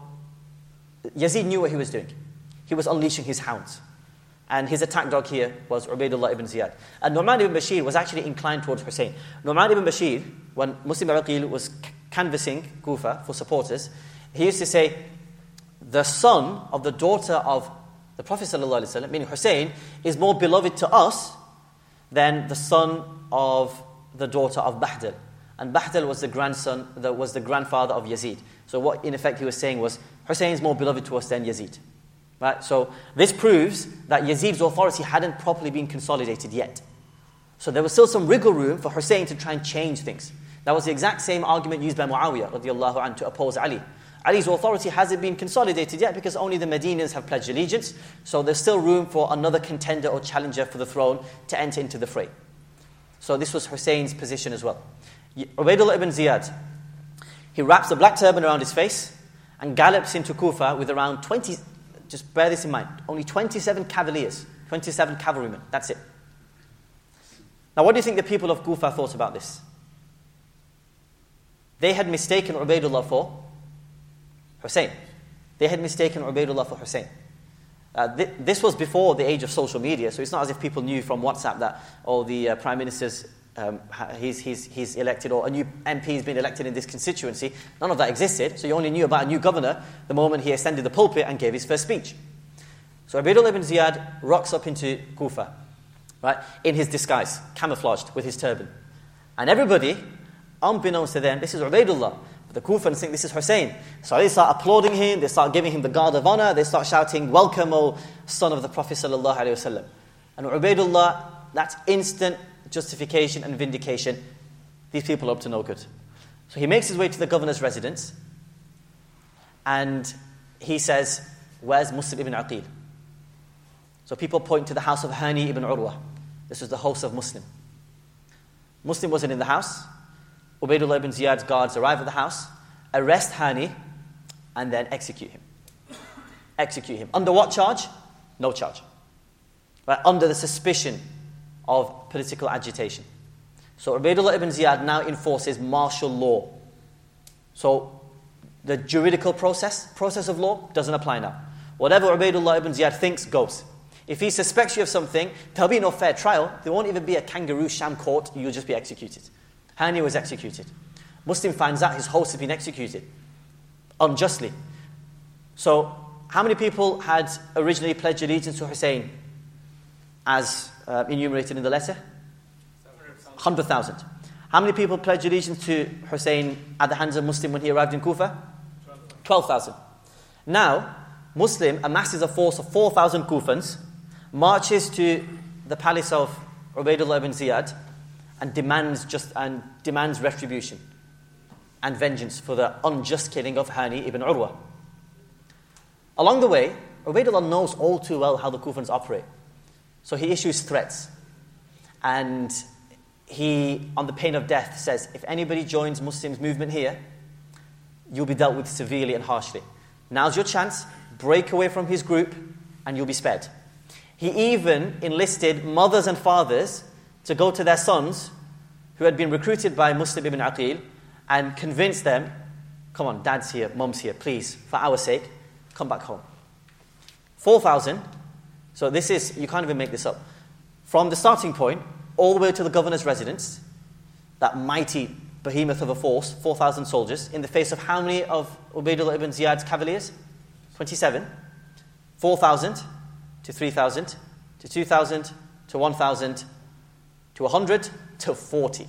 Yazid knew what he was doing. He was unleashing his hounds. And his attack dog here was Ubaidullah ibn Ziyad. And Nu'man ibn Bashir was actually inclined towards Hussein. Nu'man ibn Bashir, when Muslim Aqil was canvassing Kufa for supporters, he used to say, the son of the daughter of the Prophet ﷺ, meaning Hussein, is more beloved to us than the son of the daughter of Bahdal. And Bahdal was the grandson, that was the grandfather of Yazid. So what in effect he was saying was, Hussein is more beloved to us than Yazid. Right? So this proves that Yazid's authority hadn't properly been consolidated yet. So there was still some wriggle room for Hussein to try and change things. That was the exact same argument used by Muawiyah radiallahu anhu to oppose Ali. Ali's authority hasn't been consolidated yet because only the Medians have pledged allegiance. So there's still room for another contender or challenger for the throne to enter into the fray. So this was Hussein's position as well. Ubaidullah ibn Ziyad, he wraps a black turban around his face and gallops into Kufa with around twenty, just bear this in mind, only twenty-seven cavaliers, twenty-seven cavalrymen, that's it. Now what do you think the people of Kufa thought about this? They had mistaken Ubaidullah for Hussein. They had mistaken Ubaidullah for Hussein. Uh, th- this was before the age of social media, so it's not as if people knew from WhatsApp that, oh, the uh, Prime Minister's um, he's, he's, he's elected, or a new M P has been elected in this constituency. None of that existed, so you only knew about a new governor the moment he ascended the pulpit and gave his first speech. So Ubaidullah ibn Ziyad rocks up into Kufa, right, in his disguise, camouflaged with his turban. And everybody, unbeknownst to them, this is Ubaidullah. The Kufans think this is Hussein. So they start applauding him, they start giving him the guard of honor, they start shouting, "Welcome, O son of the Prophet sallallahu alaihi wasallam." And Ubaidullah, that's instant justification and vindication. These people are up to no good. So he makes his way to the governor's residence, and he says, "Where's Muslim ibn Aqil?" So people point to the house of Hani ibn Urwa. This was the host of Muslim. Muslim wasn't in the house. Ubaidullah ibn Ziyad's guards arrive at the house, arrest Hani, and then execute him. Execute him. Under what charge? No charge. Right? Under the suspicion of political agitation. So Ubaidullah ibn Ziyad now enforces martial law. So the juridical process, process of law, doesn't apply now. Whatever Ubaidullah ibn Ziyad thinks goes. If he suspects you of something, there'll be no fair trial. There won't even be a kangaroo sham court. You'll just be executed. Hani was executed. Muslim finds out his host has been executed unjustly. So, how many people had originally pledged allegiance to Hussein as uh, enumerated in the letter? one hundred thousand. How many people pledged allegiance to Hussein at the hands of Muslim when he arrived in Kufa? twelve thousand. Now, Muslim amasses a force of four thousand Kufans, marches to the palace of Ubaidullah ibn Ziyad, and demands just and demands retribution and vengeance for the unjust killing of Hani ibn Urwa. Along the way, Ubaidullah knows all too well how the Kufans operate. So he issues threats. And he, on the pain of death, says, if anybody joins Muslims' movement here, you'll be dealt with severely and harshly. Now's your chance, break away from his group, and you'll be spared. He even enlisted mothers and fathers to go to their sons who had been recruited by Muslim ibn Aqil and convince them, come on, dad's here, mum's here, please, for our sake, come back home. four thousand, so this is, you can't even make this up. From the starting point, all the way to the governor's residence, that mighty behemoth of a force, four thousand soldiers, in the face of how many of Ubaidullah ibn Ziyad's cavaliers? twenty-seven. four thousand to three thousand to two thousand to one thousand to one hundred to forty.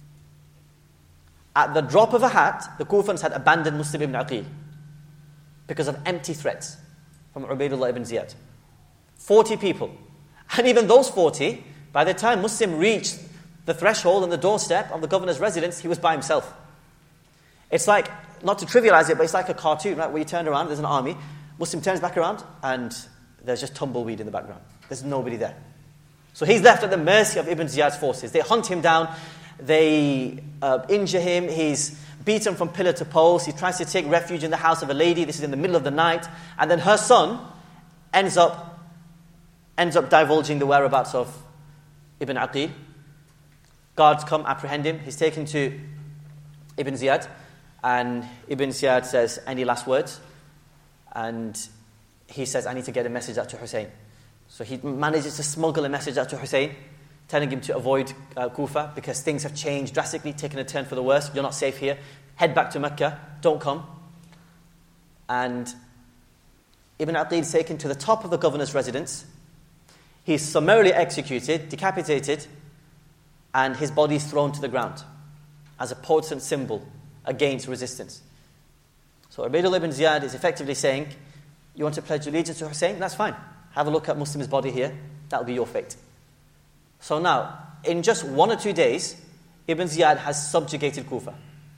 At the drop of a hat, the Kufans had abandoned Muslim ibn Aqil because of empty threats from Ubaidullah ibn Ziyad. forty people. And even those forty, by the time Muslim reached the threshold and the doorstep of the governor's residence, he was by himself. It's like, not to trivialize it, but it's like a cartoon, right? Where you turn around, there's an army, Muslim turns back around, and there's just tumbleweed in the background. There's nobody there. So he's left at the mercy of Ibn Ziyad's forces. They hunt him down, they uh, injure him, he's beaten from pillar to post, he tries to take refuge in the house of a lady, this is in the middle of the night, and then her son ends up, ends up divulging the whereabouts of Ibn Aqil. Guards come, apprehend him, he's taken to Ibn Ziyad, and Ibn Ziyad says, any last words? And he says, I need to get a message out to Hussein. So he manages to smuggle a message out to Hussein, telling him to avoid uh, Kufa because things have changed drastically, taken a turn for the worse. You're not safe here. Head back to Mecca. Don't come. And Ibn Aqil is taken to the top of the governor's residence. He's summarily executed, decapitated, and his body is thrown to the ground as a potent symbol against resistance. So Ubaidullah ibn Ziyad is effectively saying, you want to pledge allegiance to Hussein? That's fine. Have a look at Muslim's body here. That'll be your fate. So now, in just one or two days, Ibn Ziyad has subjugated Kufa.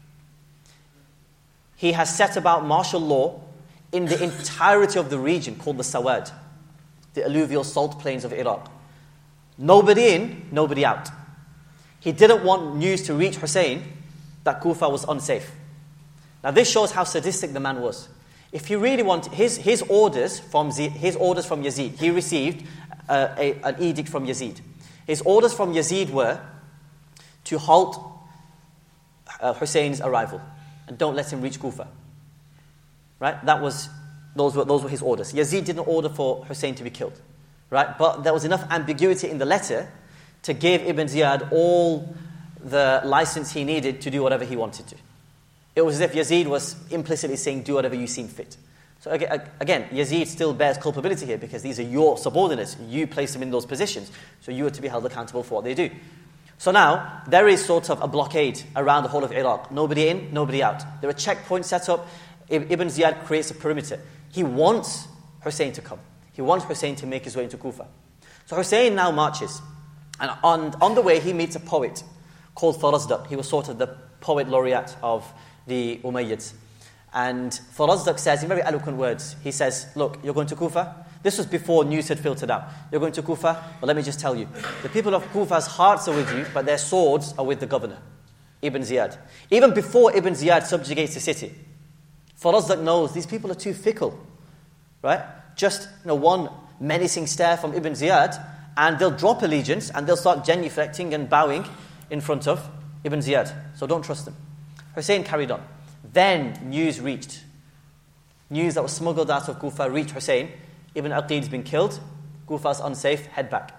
He has set about martial law in the entirety of the region called the Sawad, the alluvial salt plains of Iraq. Nobody in, nobody out. He didn't want news to reach Hussein that Kufa was unsafe. Now this shows how sadistic the man was. If he really wanted, his, his orders from Z, his orders from Yazid, he received uh, a, an edict from Yazid. His orders from Yazid were to halt uh, Hussein's arrival. and don't let him reach Kufa. Right? That was, those were, those were his orders. Yazid didn't order for Hussein to be killed. Right? But there was enough ambiguity in the letter to give Ibn Ziyad all the license he needed to do whatever he wanted to. It was as if Yazid was implicitly saying, do whatever you seem fit. So again, Yazid still bears culpability here because these are your subordinates. You place them in those positions. So you are to be held accountable for what they do. So now, there is sort of a blockade around the whole of Iraq. Nobody in, nobody out. There are checkpoints set up. Ibn Ziyad creates a perimeter. He wants Hussein to come. He wants Hussein to make his way into Kufa. So Hussein now marches. And on, on the way, he meets a poet called Farazdaq. He was sort of the poet laureate of the Umayyads. And Farazdaq says, in very eloquent words, he says, look, you're going to Kufa? This was before news had filtered out. You're going to Kufa? Well, let me just tell you. The people of Kufa's hearts are with you, but their swords are with the governor, Ibn Ziyad. Even before Ibn Ziyad subjugates the city, Farazdaq knows these people are too fickle. Right? Just you know, one menacing stare from Ibn Ziyad, and they'll drop allegiance, and they'll start genuflecting and bowing in front of Ibn Ziyad. So don't trust them. Hussein carried on. Then news reached. News that was smuggled out of Kufa reached Hussein. Ibn Aqil's been killed. Kufa's unsafe. Head back.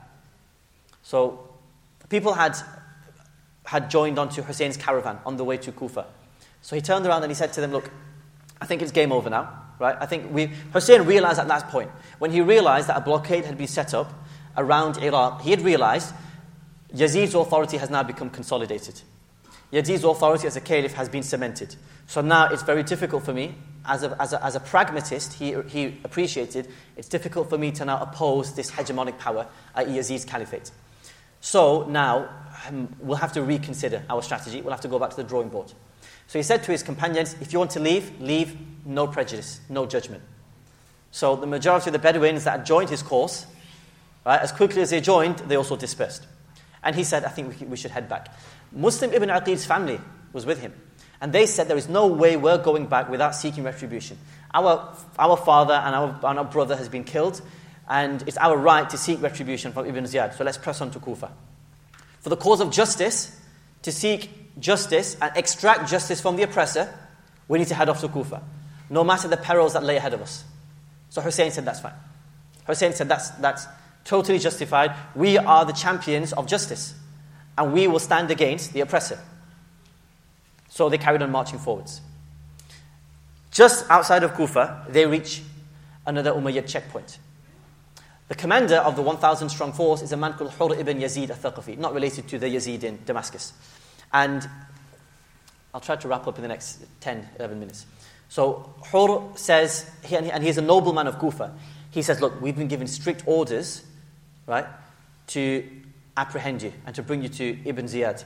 So people had, had joined onto Hussein's caravan on the way to Kufa. So he turned around and he said to them, look, I think it's game over now. Right? I think we... Hussein realized at that point, when he realized that a blockade had been set up around Iraq, he had realized Yazid's authority has now become consolidated. Yazid's authority as a caliph has been cemented. So now it's very difficult for me, as a, as a, as a pragmatist, he, he appreciated, it's difficult for me to now oppose this hegemonic power at Yazid's caliphate. So now um, we'll have to reconsider our strategy. We'll have to go back to the drawing board. So he said to his companions, if you want to leave, leave, no prejudice, no judgment. So the majority of the Bedouins that had joined his course, right, as quickly as they joined, they also dispersed. And he said, I think we, we should head back. Muslim ibn Aqil's family was with him. And they said, there is no way we're going back without seeking retribution. Our, our father and our, and our brother has been killed, and it's our right to seek retribution from Ibn Ziyad. So let's press on to Kufa. For the cause of justice, to seek justice and extract justice from the oppressor, we need to head off to Kufa, no matter the perils that lay ahead of us. So Hussein said, that's fine. Hussein said, that's, that's totally justified. We are the champions of justice, and we will stand against the oppressor. So they carried on marching forwards. Just outside of Kufa, they reach another Umayyad checkpoint. The commander of the one thousand strong force is a man called Hur ibn Yazid al-Thaqafi, not related to the Yazid in Damascus. And I'll try to wrap up in the next ten, eleven minutes. So Hur says, and he's a nobleman of Kufa, he says, look, we've been given strict orders, right, to apprehend you and to bring you to Ibn Ziyad.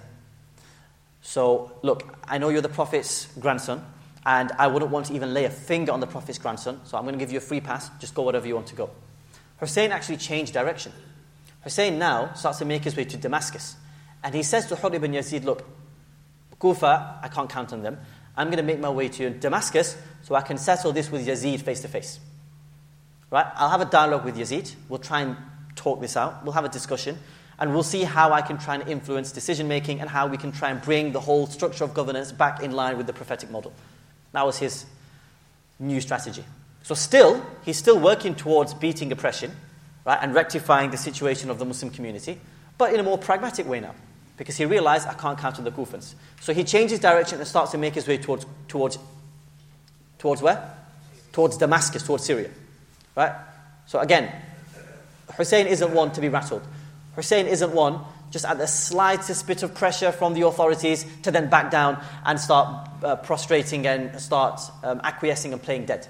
So, look, I know you're the Prophet's grandson, and I wouldn't want to even lay a finger on the Prophet's grandson, so I'm going to give you a free pass, just go wherever you want to go. Hussein actually changed direction. Hussein now starts to make his way to Damascus, and he says to Hur ibn Yazid, look, Kufa, I can't count on them, I'm going to make my way to Damascus so I can settle this with Yazid face to face. Right? I'll have a dialogue with Yazid, we'll try and talk this out, we'll have a discussion, and we'll see how I can try and influence decision-making and how we can try and bring the whole structure of governance back in line with the prophetic model. That was his new strategy. So still, he's still working towards beating oppression, right, and rectifying the situation of the Muslim community, but in a more pragmatic way now, because he realized, I can't count on the Kufans. So he changes direction and starts to make his way towards, towards, towards where? Towards Damascus, towards Syria. Right? So again, Hussein isn't one to be rattled. Hussein isn't one, just at the slightest bit of pressure from the authorities, to then back down and start uh, prostrating and start um, acquiescing and playing dead.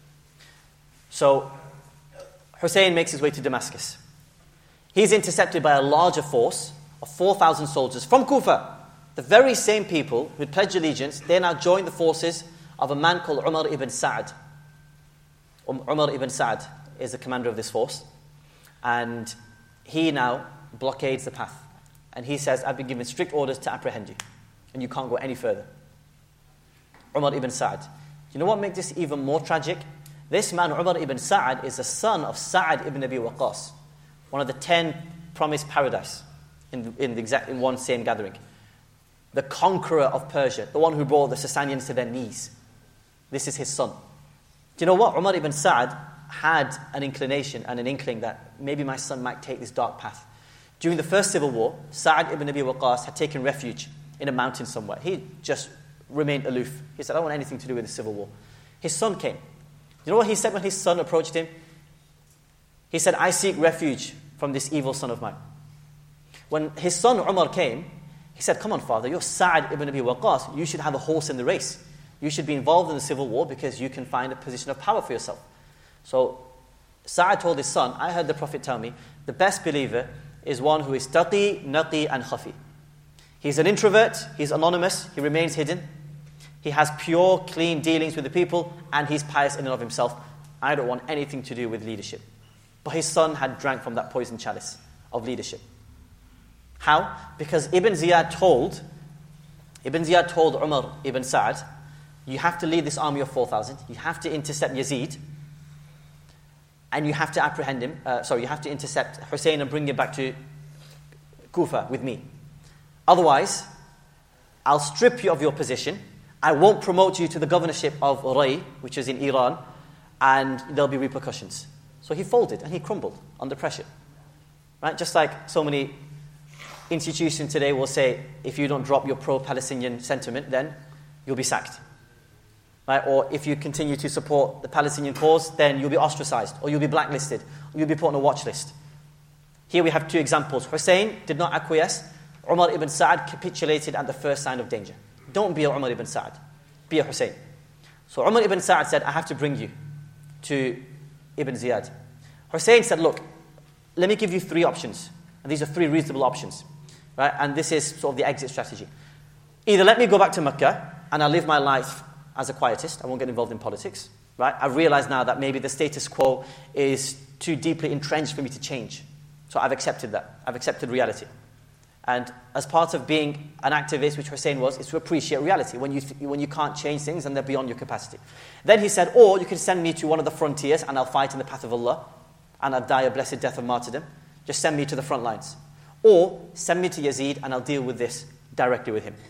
So Hussein makes his way to Damascus. He's intercepted by a larger force of four thousand soldiers from Kufa. The very same people who had pledged allegiance, they now join the forces of a man called Umar ibn Sa'd. Um, Umar ibn Sa'd is the commander of this force. And he now blockades the path. And he says, I've been given strict orders to apprehend you. And you can't go any further. Umar ibn Sa'd. You know what makes this even more tragic? This man, Umar ibn Sa'd, is the son of Sa'd ibn Abi Waqqas, one of the ten promised paradise in, the, in, the exact, in one same gathering. the conqueror of Persia, the one who brought the Sasanians to their knees. This is his son. Do you know what? Umar ibn Sa'd had an inclination and an inkling that maybe my son might take this dark path. During the first civil war, Sa'd ibn Abi Waqqas had taken refuge in a mountain somewhere. He just remained aloof. He said, I don't want anything to do with the civil war. His son came. You know what he said when his son approached him? He said, I seek refuge from this evil son of mine. When his son Umar came, he said, come on, father, you're Sa'd ibn Abi Waqqas. You should have a horse in the race. You should be involved in the civil war because you can find a position of power for yourself. So Sa'd told his son, I heard the Prophet tell me, the best believer is one who is taqi, naqi, and khafi. He's an introvert, he's anonymous, he remains hidden. He has pure, clean dealings with the people, and he's pious in and of himself. I don't want anything to do with leadership. But his son had drank from that poison chalice of leadership. How? Because Ibn Ziyad told, Ibn Ziyad told Umar ibn Sa'd, you have to lead this army of four thousand, you have to intercept Yazid, and you have to apprehend him, uh, sorry, you have to intercept Hussein and bring him back to Kufa with me. Otherwise, I'll strip you of your position, I won't promote you to the governorship of Ray, which is in Iran, and there'll be repercussions. So he folded and he crumbled under pressure. Right? Just like so many institutions today will say, if you don't drop your pro-Palestinian sentiment, then you'll be sacked. Right? Or if you continue to support the Palestinian cause, then you'll be ostracized, or you'll be blacklisted, or you'll be put on a watch list. Here we have two examples. Hussein did not acquiesce. Umar ibn Sa'd capitulated at the first sign of danger. Don't be a Umar ibn Sa'd. Be a Hussein. So Umar ibn Sa'd said, I have to bring you to Ibn Ziyad. Hussein said, look, let me give you three options. And these are three reasonable options. Right? And this is sort of the exit strategy. Either let me go back to Mecca and I'll live my life as a quietist. I won't get involved in politics. Right? I've realized now that maybe the status quo is too deeply entrenched for me to change. So I've accepted that. I've accepted reality. And as part of being an activist, which Hussein was, is to appreciate reality when you th- when you can't change things and they're beyond your capacity. Then he said, or you can send me to one of the frontiers and I'll fight in the path of Allah and I'll die a blessed death of martyrdom. Just send me to the front lines. Or send me to Yazid and I'll deal with this directly with him.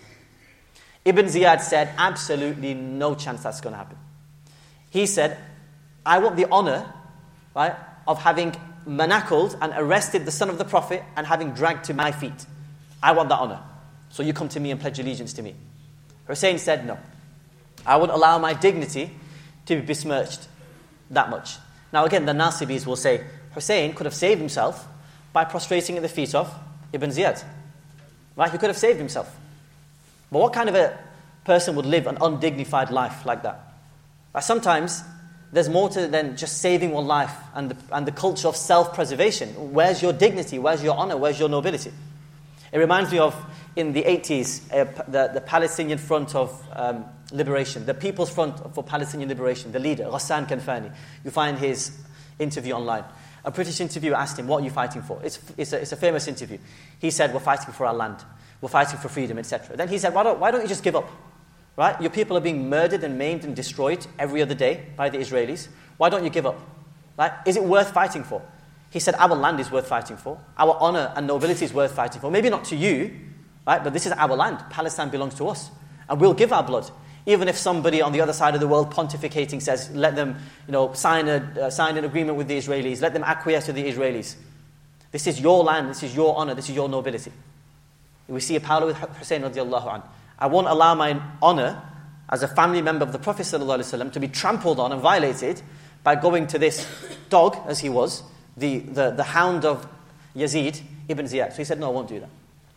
Ibn Ziyad said, absolutely no chance that's going to happen. He said, I want the honor, right, of having manacled and arrested the son of the Prophet and having dragged to my feet. I want that honor. So you come to me and pledge allegiance to me. Hussein said, no. I won't allow my dignity to be besmirched that much. Now again, the Nasibis will say, Hussein could have saved himself by prostrating at the feet of Ibn Ziyad. Right? He could have saved himself. But what kind of a person would live an undignified life like that? Right? Sometimes there's more to than just saving one life and the, and the culture of self-preservation. Where's your dignity? Where's your honor? Where's your nobility? It reminds me of, in the eighties, uh, the, the Palestinian Front of um, Liberation, the People's Front for Palestinian Liberation, the leader, Ghassan Kanfani. You find his interview online. A British interviewer asked him, what are you fighting for? It's, it's, a, it's a famous interview. He said, we're fighting for our land. We're fighting for freedom, et cetera. Then he said, why don't, why don't you just give up? Right? Your people are being murdered and maimed and destroyed every other day by the Israelis. Why don't you give up? Right? Is it worth fighting for? He said, our land is worth fighting for. Our honor and nobility is worth fighting for. Maybe not to you, right? But this is our land. Palestine belongs to us. And we'll give our blood. Even if somebody on the other side of the world pontificating says, let them, you know, sign, a, uh, sign an agreement with the Israelis. Let them acquiesce to the Israelis. This is your land. This is your honor. This is your nobility. We see a parallel with Hussein radiallahu anhu. I won't allow my honor as a family member of the Prophet sallallahu alaihi wasallam to be trampled on and violated by going to this dog, as he was, the, the, the hound of Yazid, Ibn Ziyad. So he said, no, I won't do that.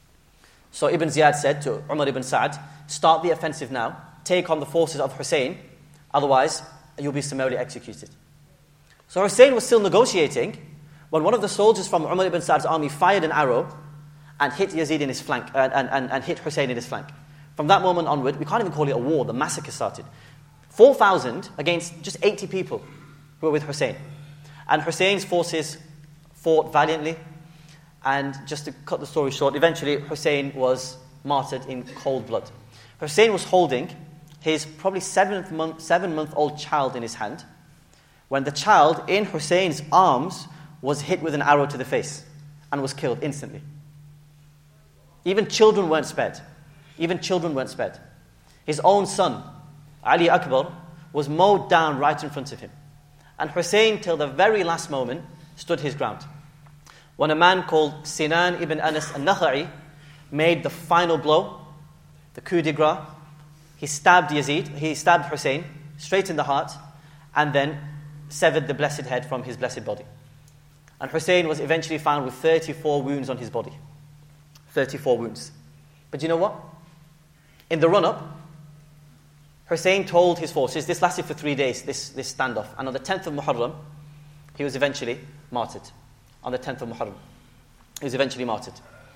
So Ibn Ziyad said to Umar ibn Sa'd, start the offensive now, take on the forces of Hussein, otherwise you'll be summarily executed. So Hussein was still negotiating when one of the soldiers from Umar ibn Sa'd's army fired an arrow and hit Yazid in his flank, uh, and, and, and hit Hussein in his flank. From that moment onward, we can't even call it a war, the massacre started. four thousand against just eighty people who were with Hussein. And Hussein's forces fought valiantly, and just to cut the story short, eventually Hussein was martyred in cold blood. Hussein was holding his probably seventh month, seven-month-old child in his hand, when the child in Hussein's arms was hit with an arrow to the face and was killed instantly. Even children weren't spared. Even children weren't spared. His own son, Ali Akbar, was mowed down right in front of him. And Hussein, till the very last moment, stood his ground. When a man called Sinan ibn Anas al-Nakha'i made the final blow, the coup de grace, he stabbed Yazid, he stabbed Hussein straight in the heart, and then severed the blessed head from his blessed body. And Hussein was eventually found with thirty-four wounds on his body. thirty-four wounds. But you know what? In the run-up, Hussein told his forces, this lasted for three days, this, this standoff, and on the tenth of Muharram, he was eventually martyred. On the tenth of Muharram, he was eventually martyred.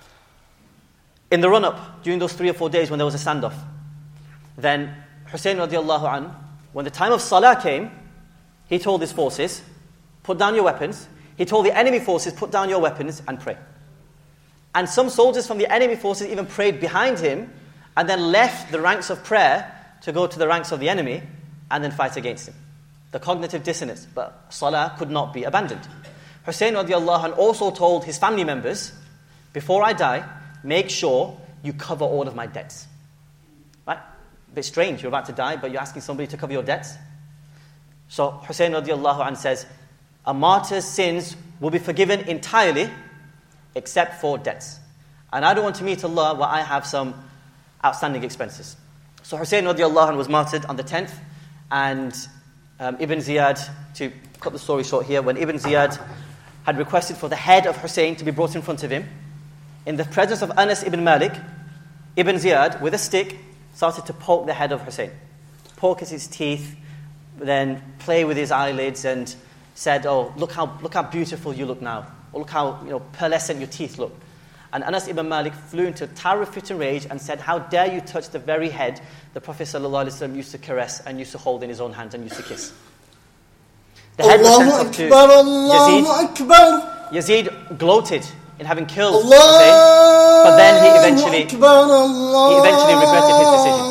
In the run-up, during those three or four days when there was a standoff, then Hussein radiallahu anhu, when the time of Salah came, he told his forces, put down your weapons. He told the enemy forces, put down your weapons and pray. And some soldiers from the enemy forces even prayed behind him and then left the ranks of prayer to go to the ranks of the enemy and then fight against him. The cognitive dissonance, but Salah could not be abandoned. Hussein radiallahu anhu also told his family members, before I die, make sure you cover all of my debts. Right? A bit strange, you're about to die, but you're asking somebody to cover your debts. So Hussein radiallahu anhu says, a martyr's sins will be forgiven entirely except for debts. And I don't want to meet Allah where I have some outstanding expenses. So Hussein radiallahu anhu was martyred on the tenth, and um, Ibn Ziyad, to cut the story short here, when Ibn Ziyad had requested for the head of Hussein to be brought in front of him, in the presence of Anas ibn Malik, Ibn Ziyad, with a stick, started to poke the head of Hussein. Poke at his teeth, then play with his eyelids, and said, oh, look how look how beautiful you look now. Or look how you know pearlescent your teeth look. And Anas ibn Malik flew into a tower of fit and rage and said, how dare you touch the very head the Prophet ﷺ used to caress and used to hold in his own hands and used to kiss. The head was sent off to Yazid. Yazid gloated in having killed Hussein, but then he eventually, he eventually regretted his decision.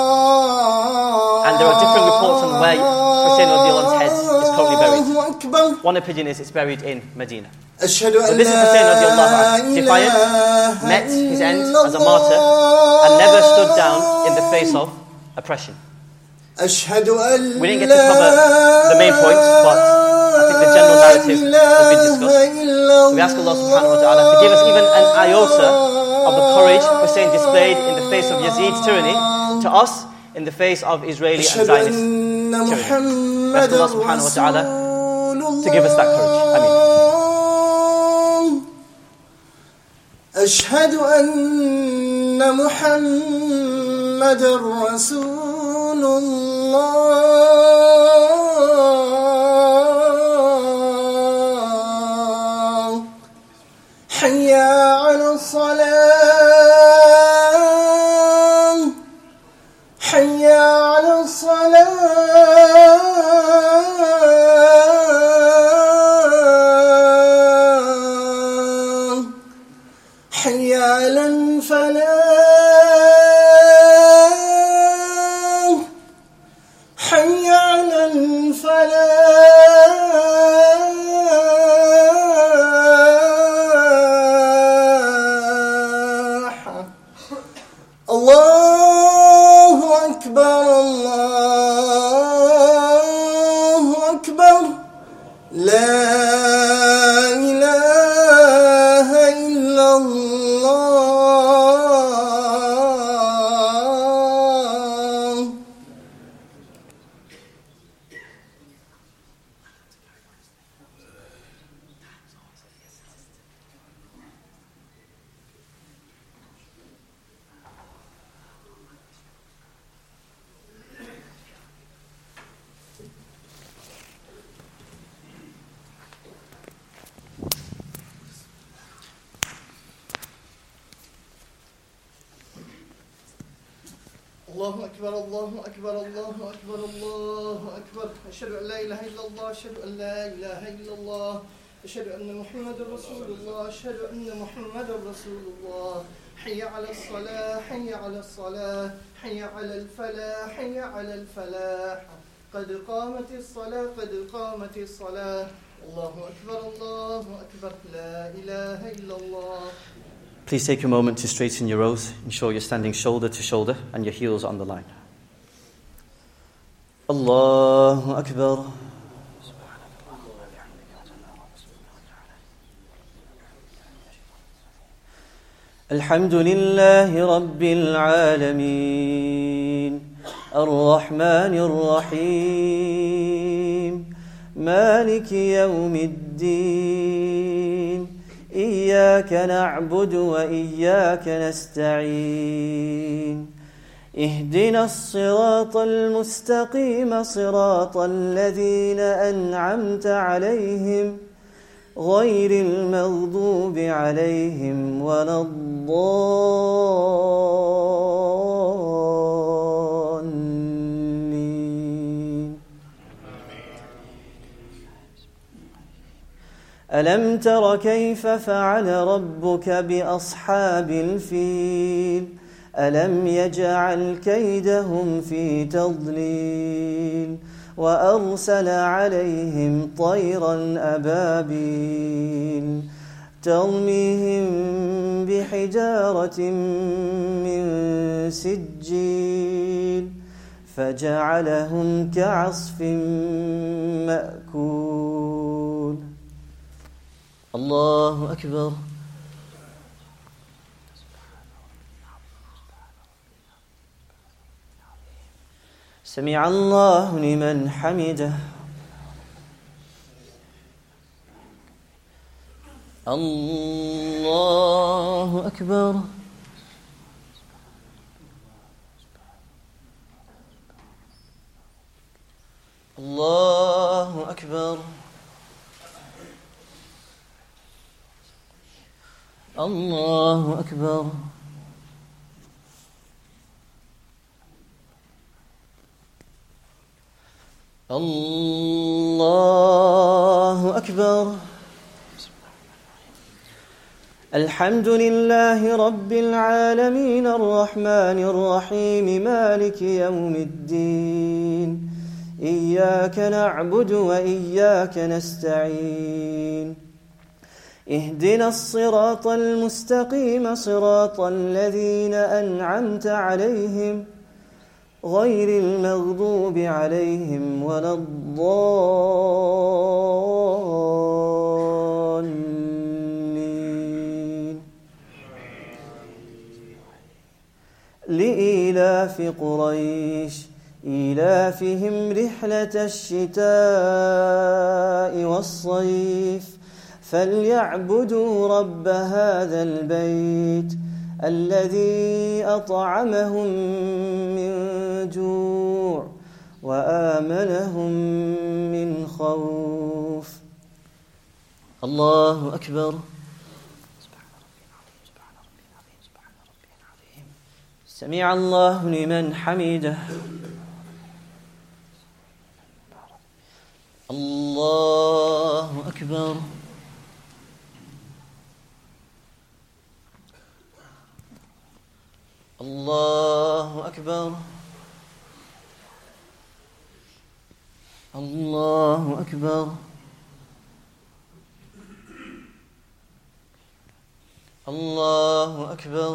And there are different reports on where Hussein radiallahu anhu's head is currently buried. One opinion is it's buried in Medina. But this is Hussein radiallahu anhu, defiant, met his end as a martyr, and never stood down in the face of oppression. We didn't get to cover the main points, but I think the general narrative has been discussed. So we ask Allah subhanahu wa ta'ala to give us even an iota of the courage Hussein displayed in the face of Yazid's tyranny to us in the face of Israeli and Zionist tyranny. We ask Allah subhanahu wa ta'ala to give us that courage. Ameen. أشهد أن محمد رسول الله حي على الصلاة حي على الصلاة حي على الفلاح حي على الفلاح الله أكبر الله أكبر لا إله إلا الله الله أكبر الله أكبر الله أكبر الله أكبر أشهد أن لا إله إلا الله أشهد أن لا إله إلا الله أشهد أن محمد رسول الله أشهد أن محمد رسول الله حي على الصلاة حي على الصلاة حي على الفلاح حي على الفلاح قد قامت الصلاة قد قامت الصلاة الله أكبر الله أكبر لا إله إلا الله Please take a moment to straighten your rows. Ensure you're standing shoulder to shoulder and your heels on the line. Allahu Akbar. الحمد لله رب العالمين الرحمن الرحيم مالك يوم الدين إياك نعبد وإياك نستعين اهدنا الصراط المستقيم صراط الذين أنعمت عليهم غير المغضوب عليهم ولا الضالين ألم تر كيف فعل ربك بأصحاب الفيل ألم يجعل كيدهم في تضليل وأرسل عليهم طيرا أبابيل ترميهم بحجارة من سجيل فجعلهم كعصف مأكول. الله أكبر. سمع الله لمن حمده. الله أكبر. الله أكبر. الله أكبر. الله أكبر. الحمد لله رب العالمين الرحمن الرحيم مالك يوم الدين إياك نعبد وإياك نستعين اهدنا الصراط المستقيم صراط الذين أنعمت عليهم غير المغضوب عليهم ولا الضالين. لإيلاف قريش إيلافهم رحلة الشتاء والصيف فليعبدوا رب هذا البيت الذي أطعمهم من جوع وآمنهم من خوف. الله أكبر. سمع الله لمن حمده. الله أكبر. الله أكبر. الله أكبر. الله أكبر.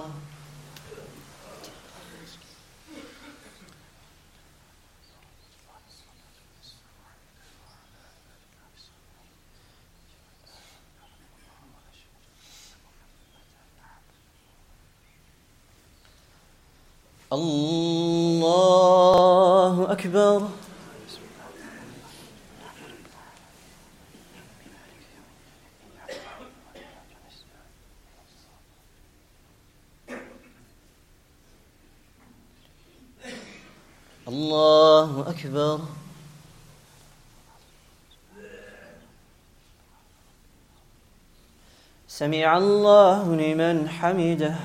الله أكبر. الله أكبر. سمع الله لمن حمده.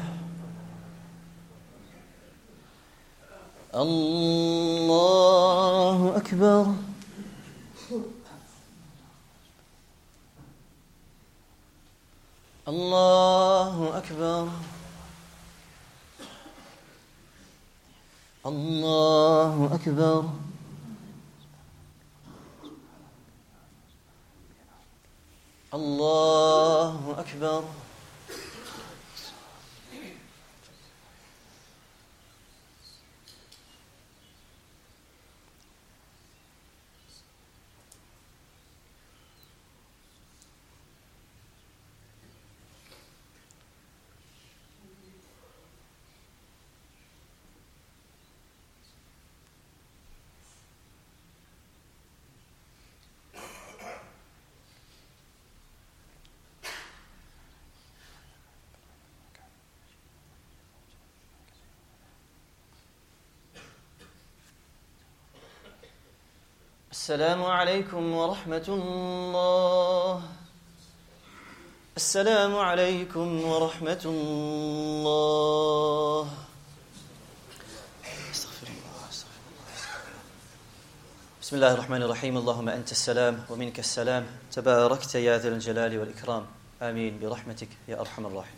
الله أكبر. الله أكبر. الله أكبر. الله أكبر. السلام عليكم ورحمة الله. السلام عليكم ورحمة الله. بسم الله الرحمن الرحيم. اللهم أنت السلام ومنك السلام تباركت يا ذا الجلال والإكرام. آمين برحمتك يا أرحم الراحمين.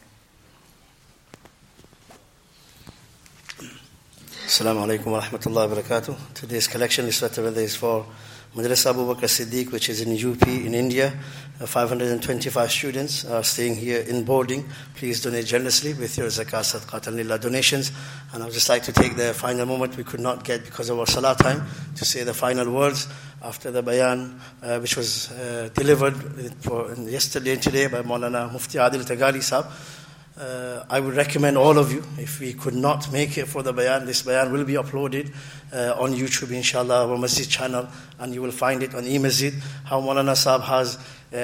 Assalamu alaikum wa rahmatullahi wa barakatuh. Today's collection is is for Madrasa Abu Bakr Siddiq, which is in U P in India. Uh, five hundred twenty-five students are staying here in boarding. Please donate generously with your zakat, sadaqat lillah donations. And I would just like to take the final moment we could not get because of our salah time to say the final words after the bayan, uh, which was uh, delivered for yesterday and today by Maulana Mufti Adil Tagali Sahab. Uh, I would recommend all of you, if we could not make it for the bayan, this bayan will be uploaded uh, on YouTube, inshallah, our masjid channel, and you will find it on e-masjid, how Maulana Sahab has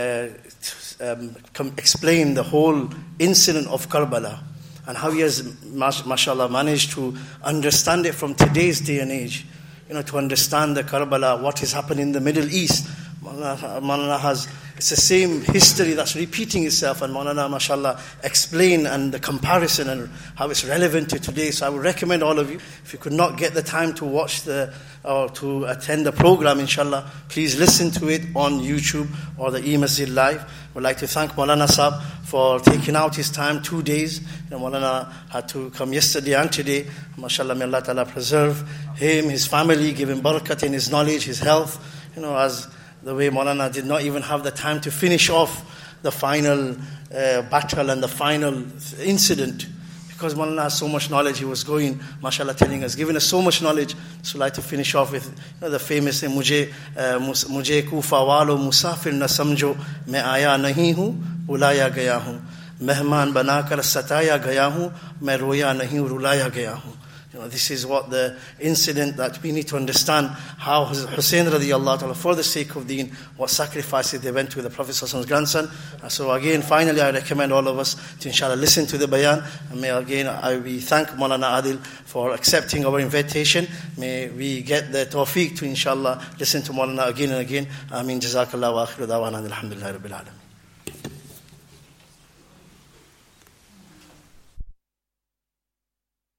uh, um, come, explained the whole incident of Karbala, and how he has, mashallah, managed to understand it from today's day and age, you know, to understand the Karbala, what has happened in the Middle East. Maulana, Maulana has, it's the same history that's repeating itself, and Maulana, mashallah, explain and the comparison and how it's relevant to today. So I would recommend all of you, if you could not get the time to watch the, or to attend the program, inshallah, please listen to it on YouTube or the e-masjid live. We'd like to thank Maulana Sahab for taking out his time, two days. You know, Maulana had to come yesterday and today. Mashallah, may Allah Ta'ala preserve him, his family, give him barakat in his knowledge, his health. You know, as the way Maulana did not even have the time to finish off the final uh, battle and the final incident. Because Maulana has so much knowledge, he was going, mashallah, telling us, giving us so much knowledge. So I'd like to finish off with, you know, the famous thing, Mujhe, uh, Mujhe kufa walo musafir na samjo, main aaya nahi hu, bulaya gaya hu. Mehman banakar sataya gaya hu, main roya nahi rulaya gaya hu. You know, this is what the incident that we need to understand, how Hussein radiallahu ta'ala, for the sake of deen, what sacrifices they went to the Prophet Prophet's grandson. And so again, finally, I recommend all of us to inshallah listen to the bayan. And may again, I we thank Maulana Adil for accepting our invitation. May we get the tawfiq to inshallah listen to Maulana again and again. Ameen. Jazakallah wa akhiru dawana alhamdulillahi rabbil alamin.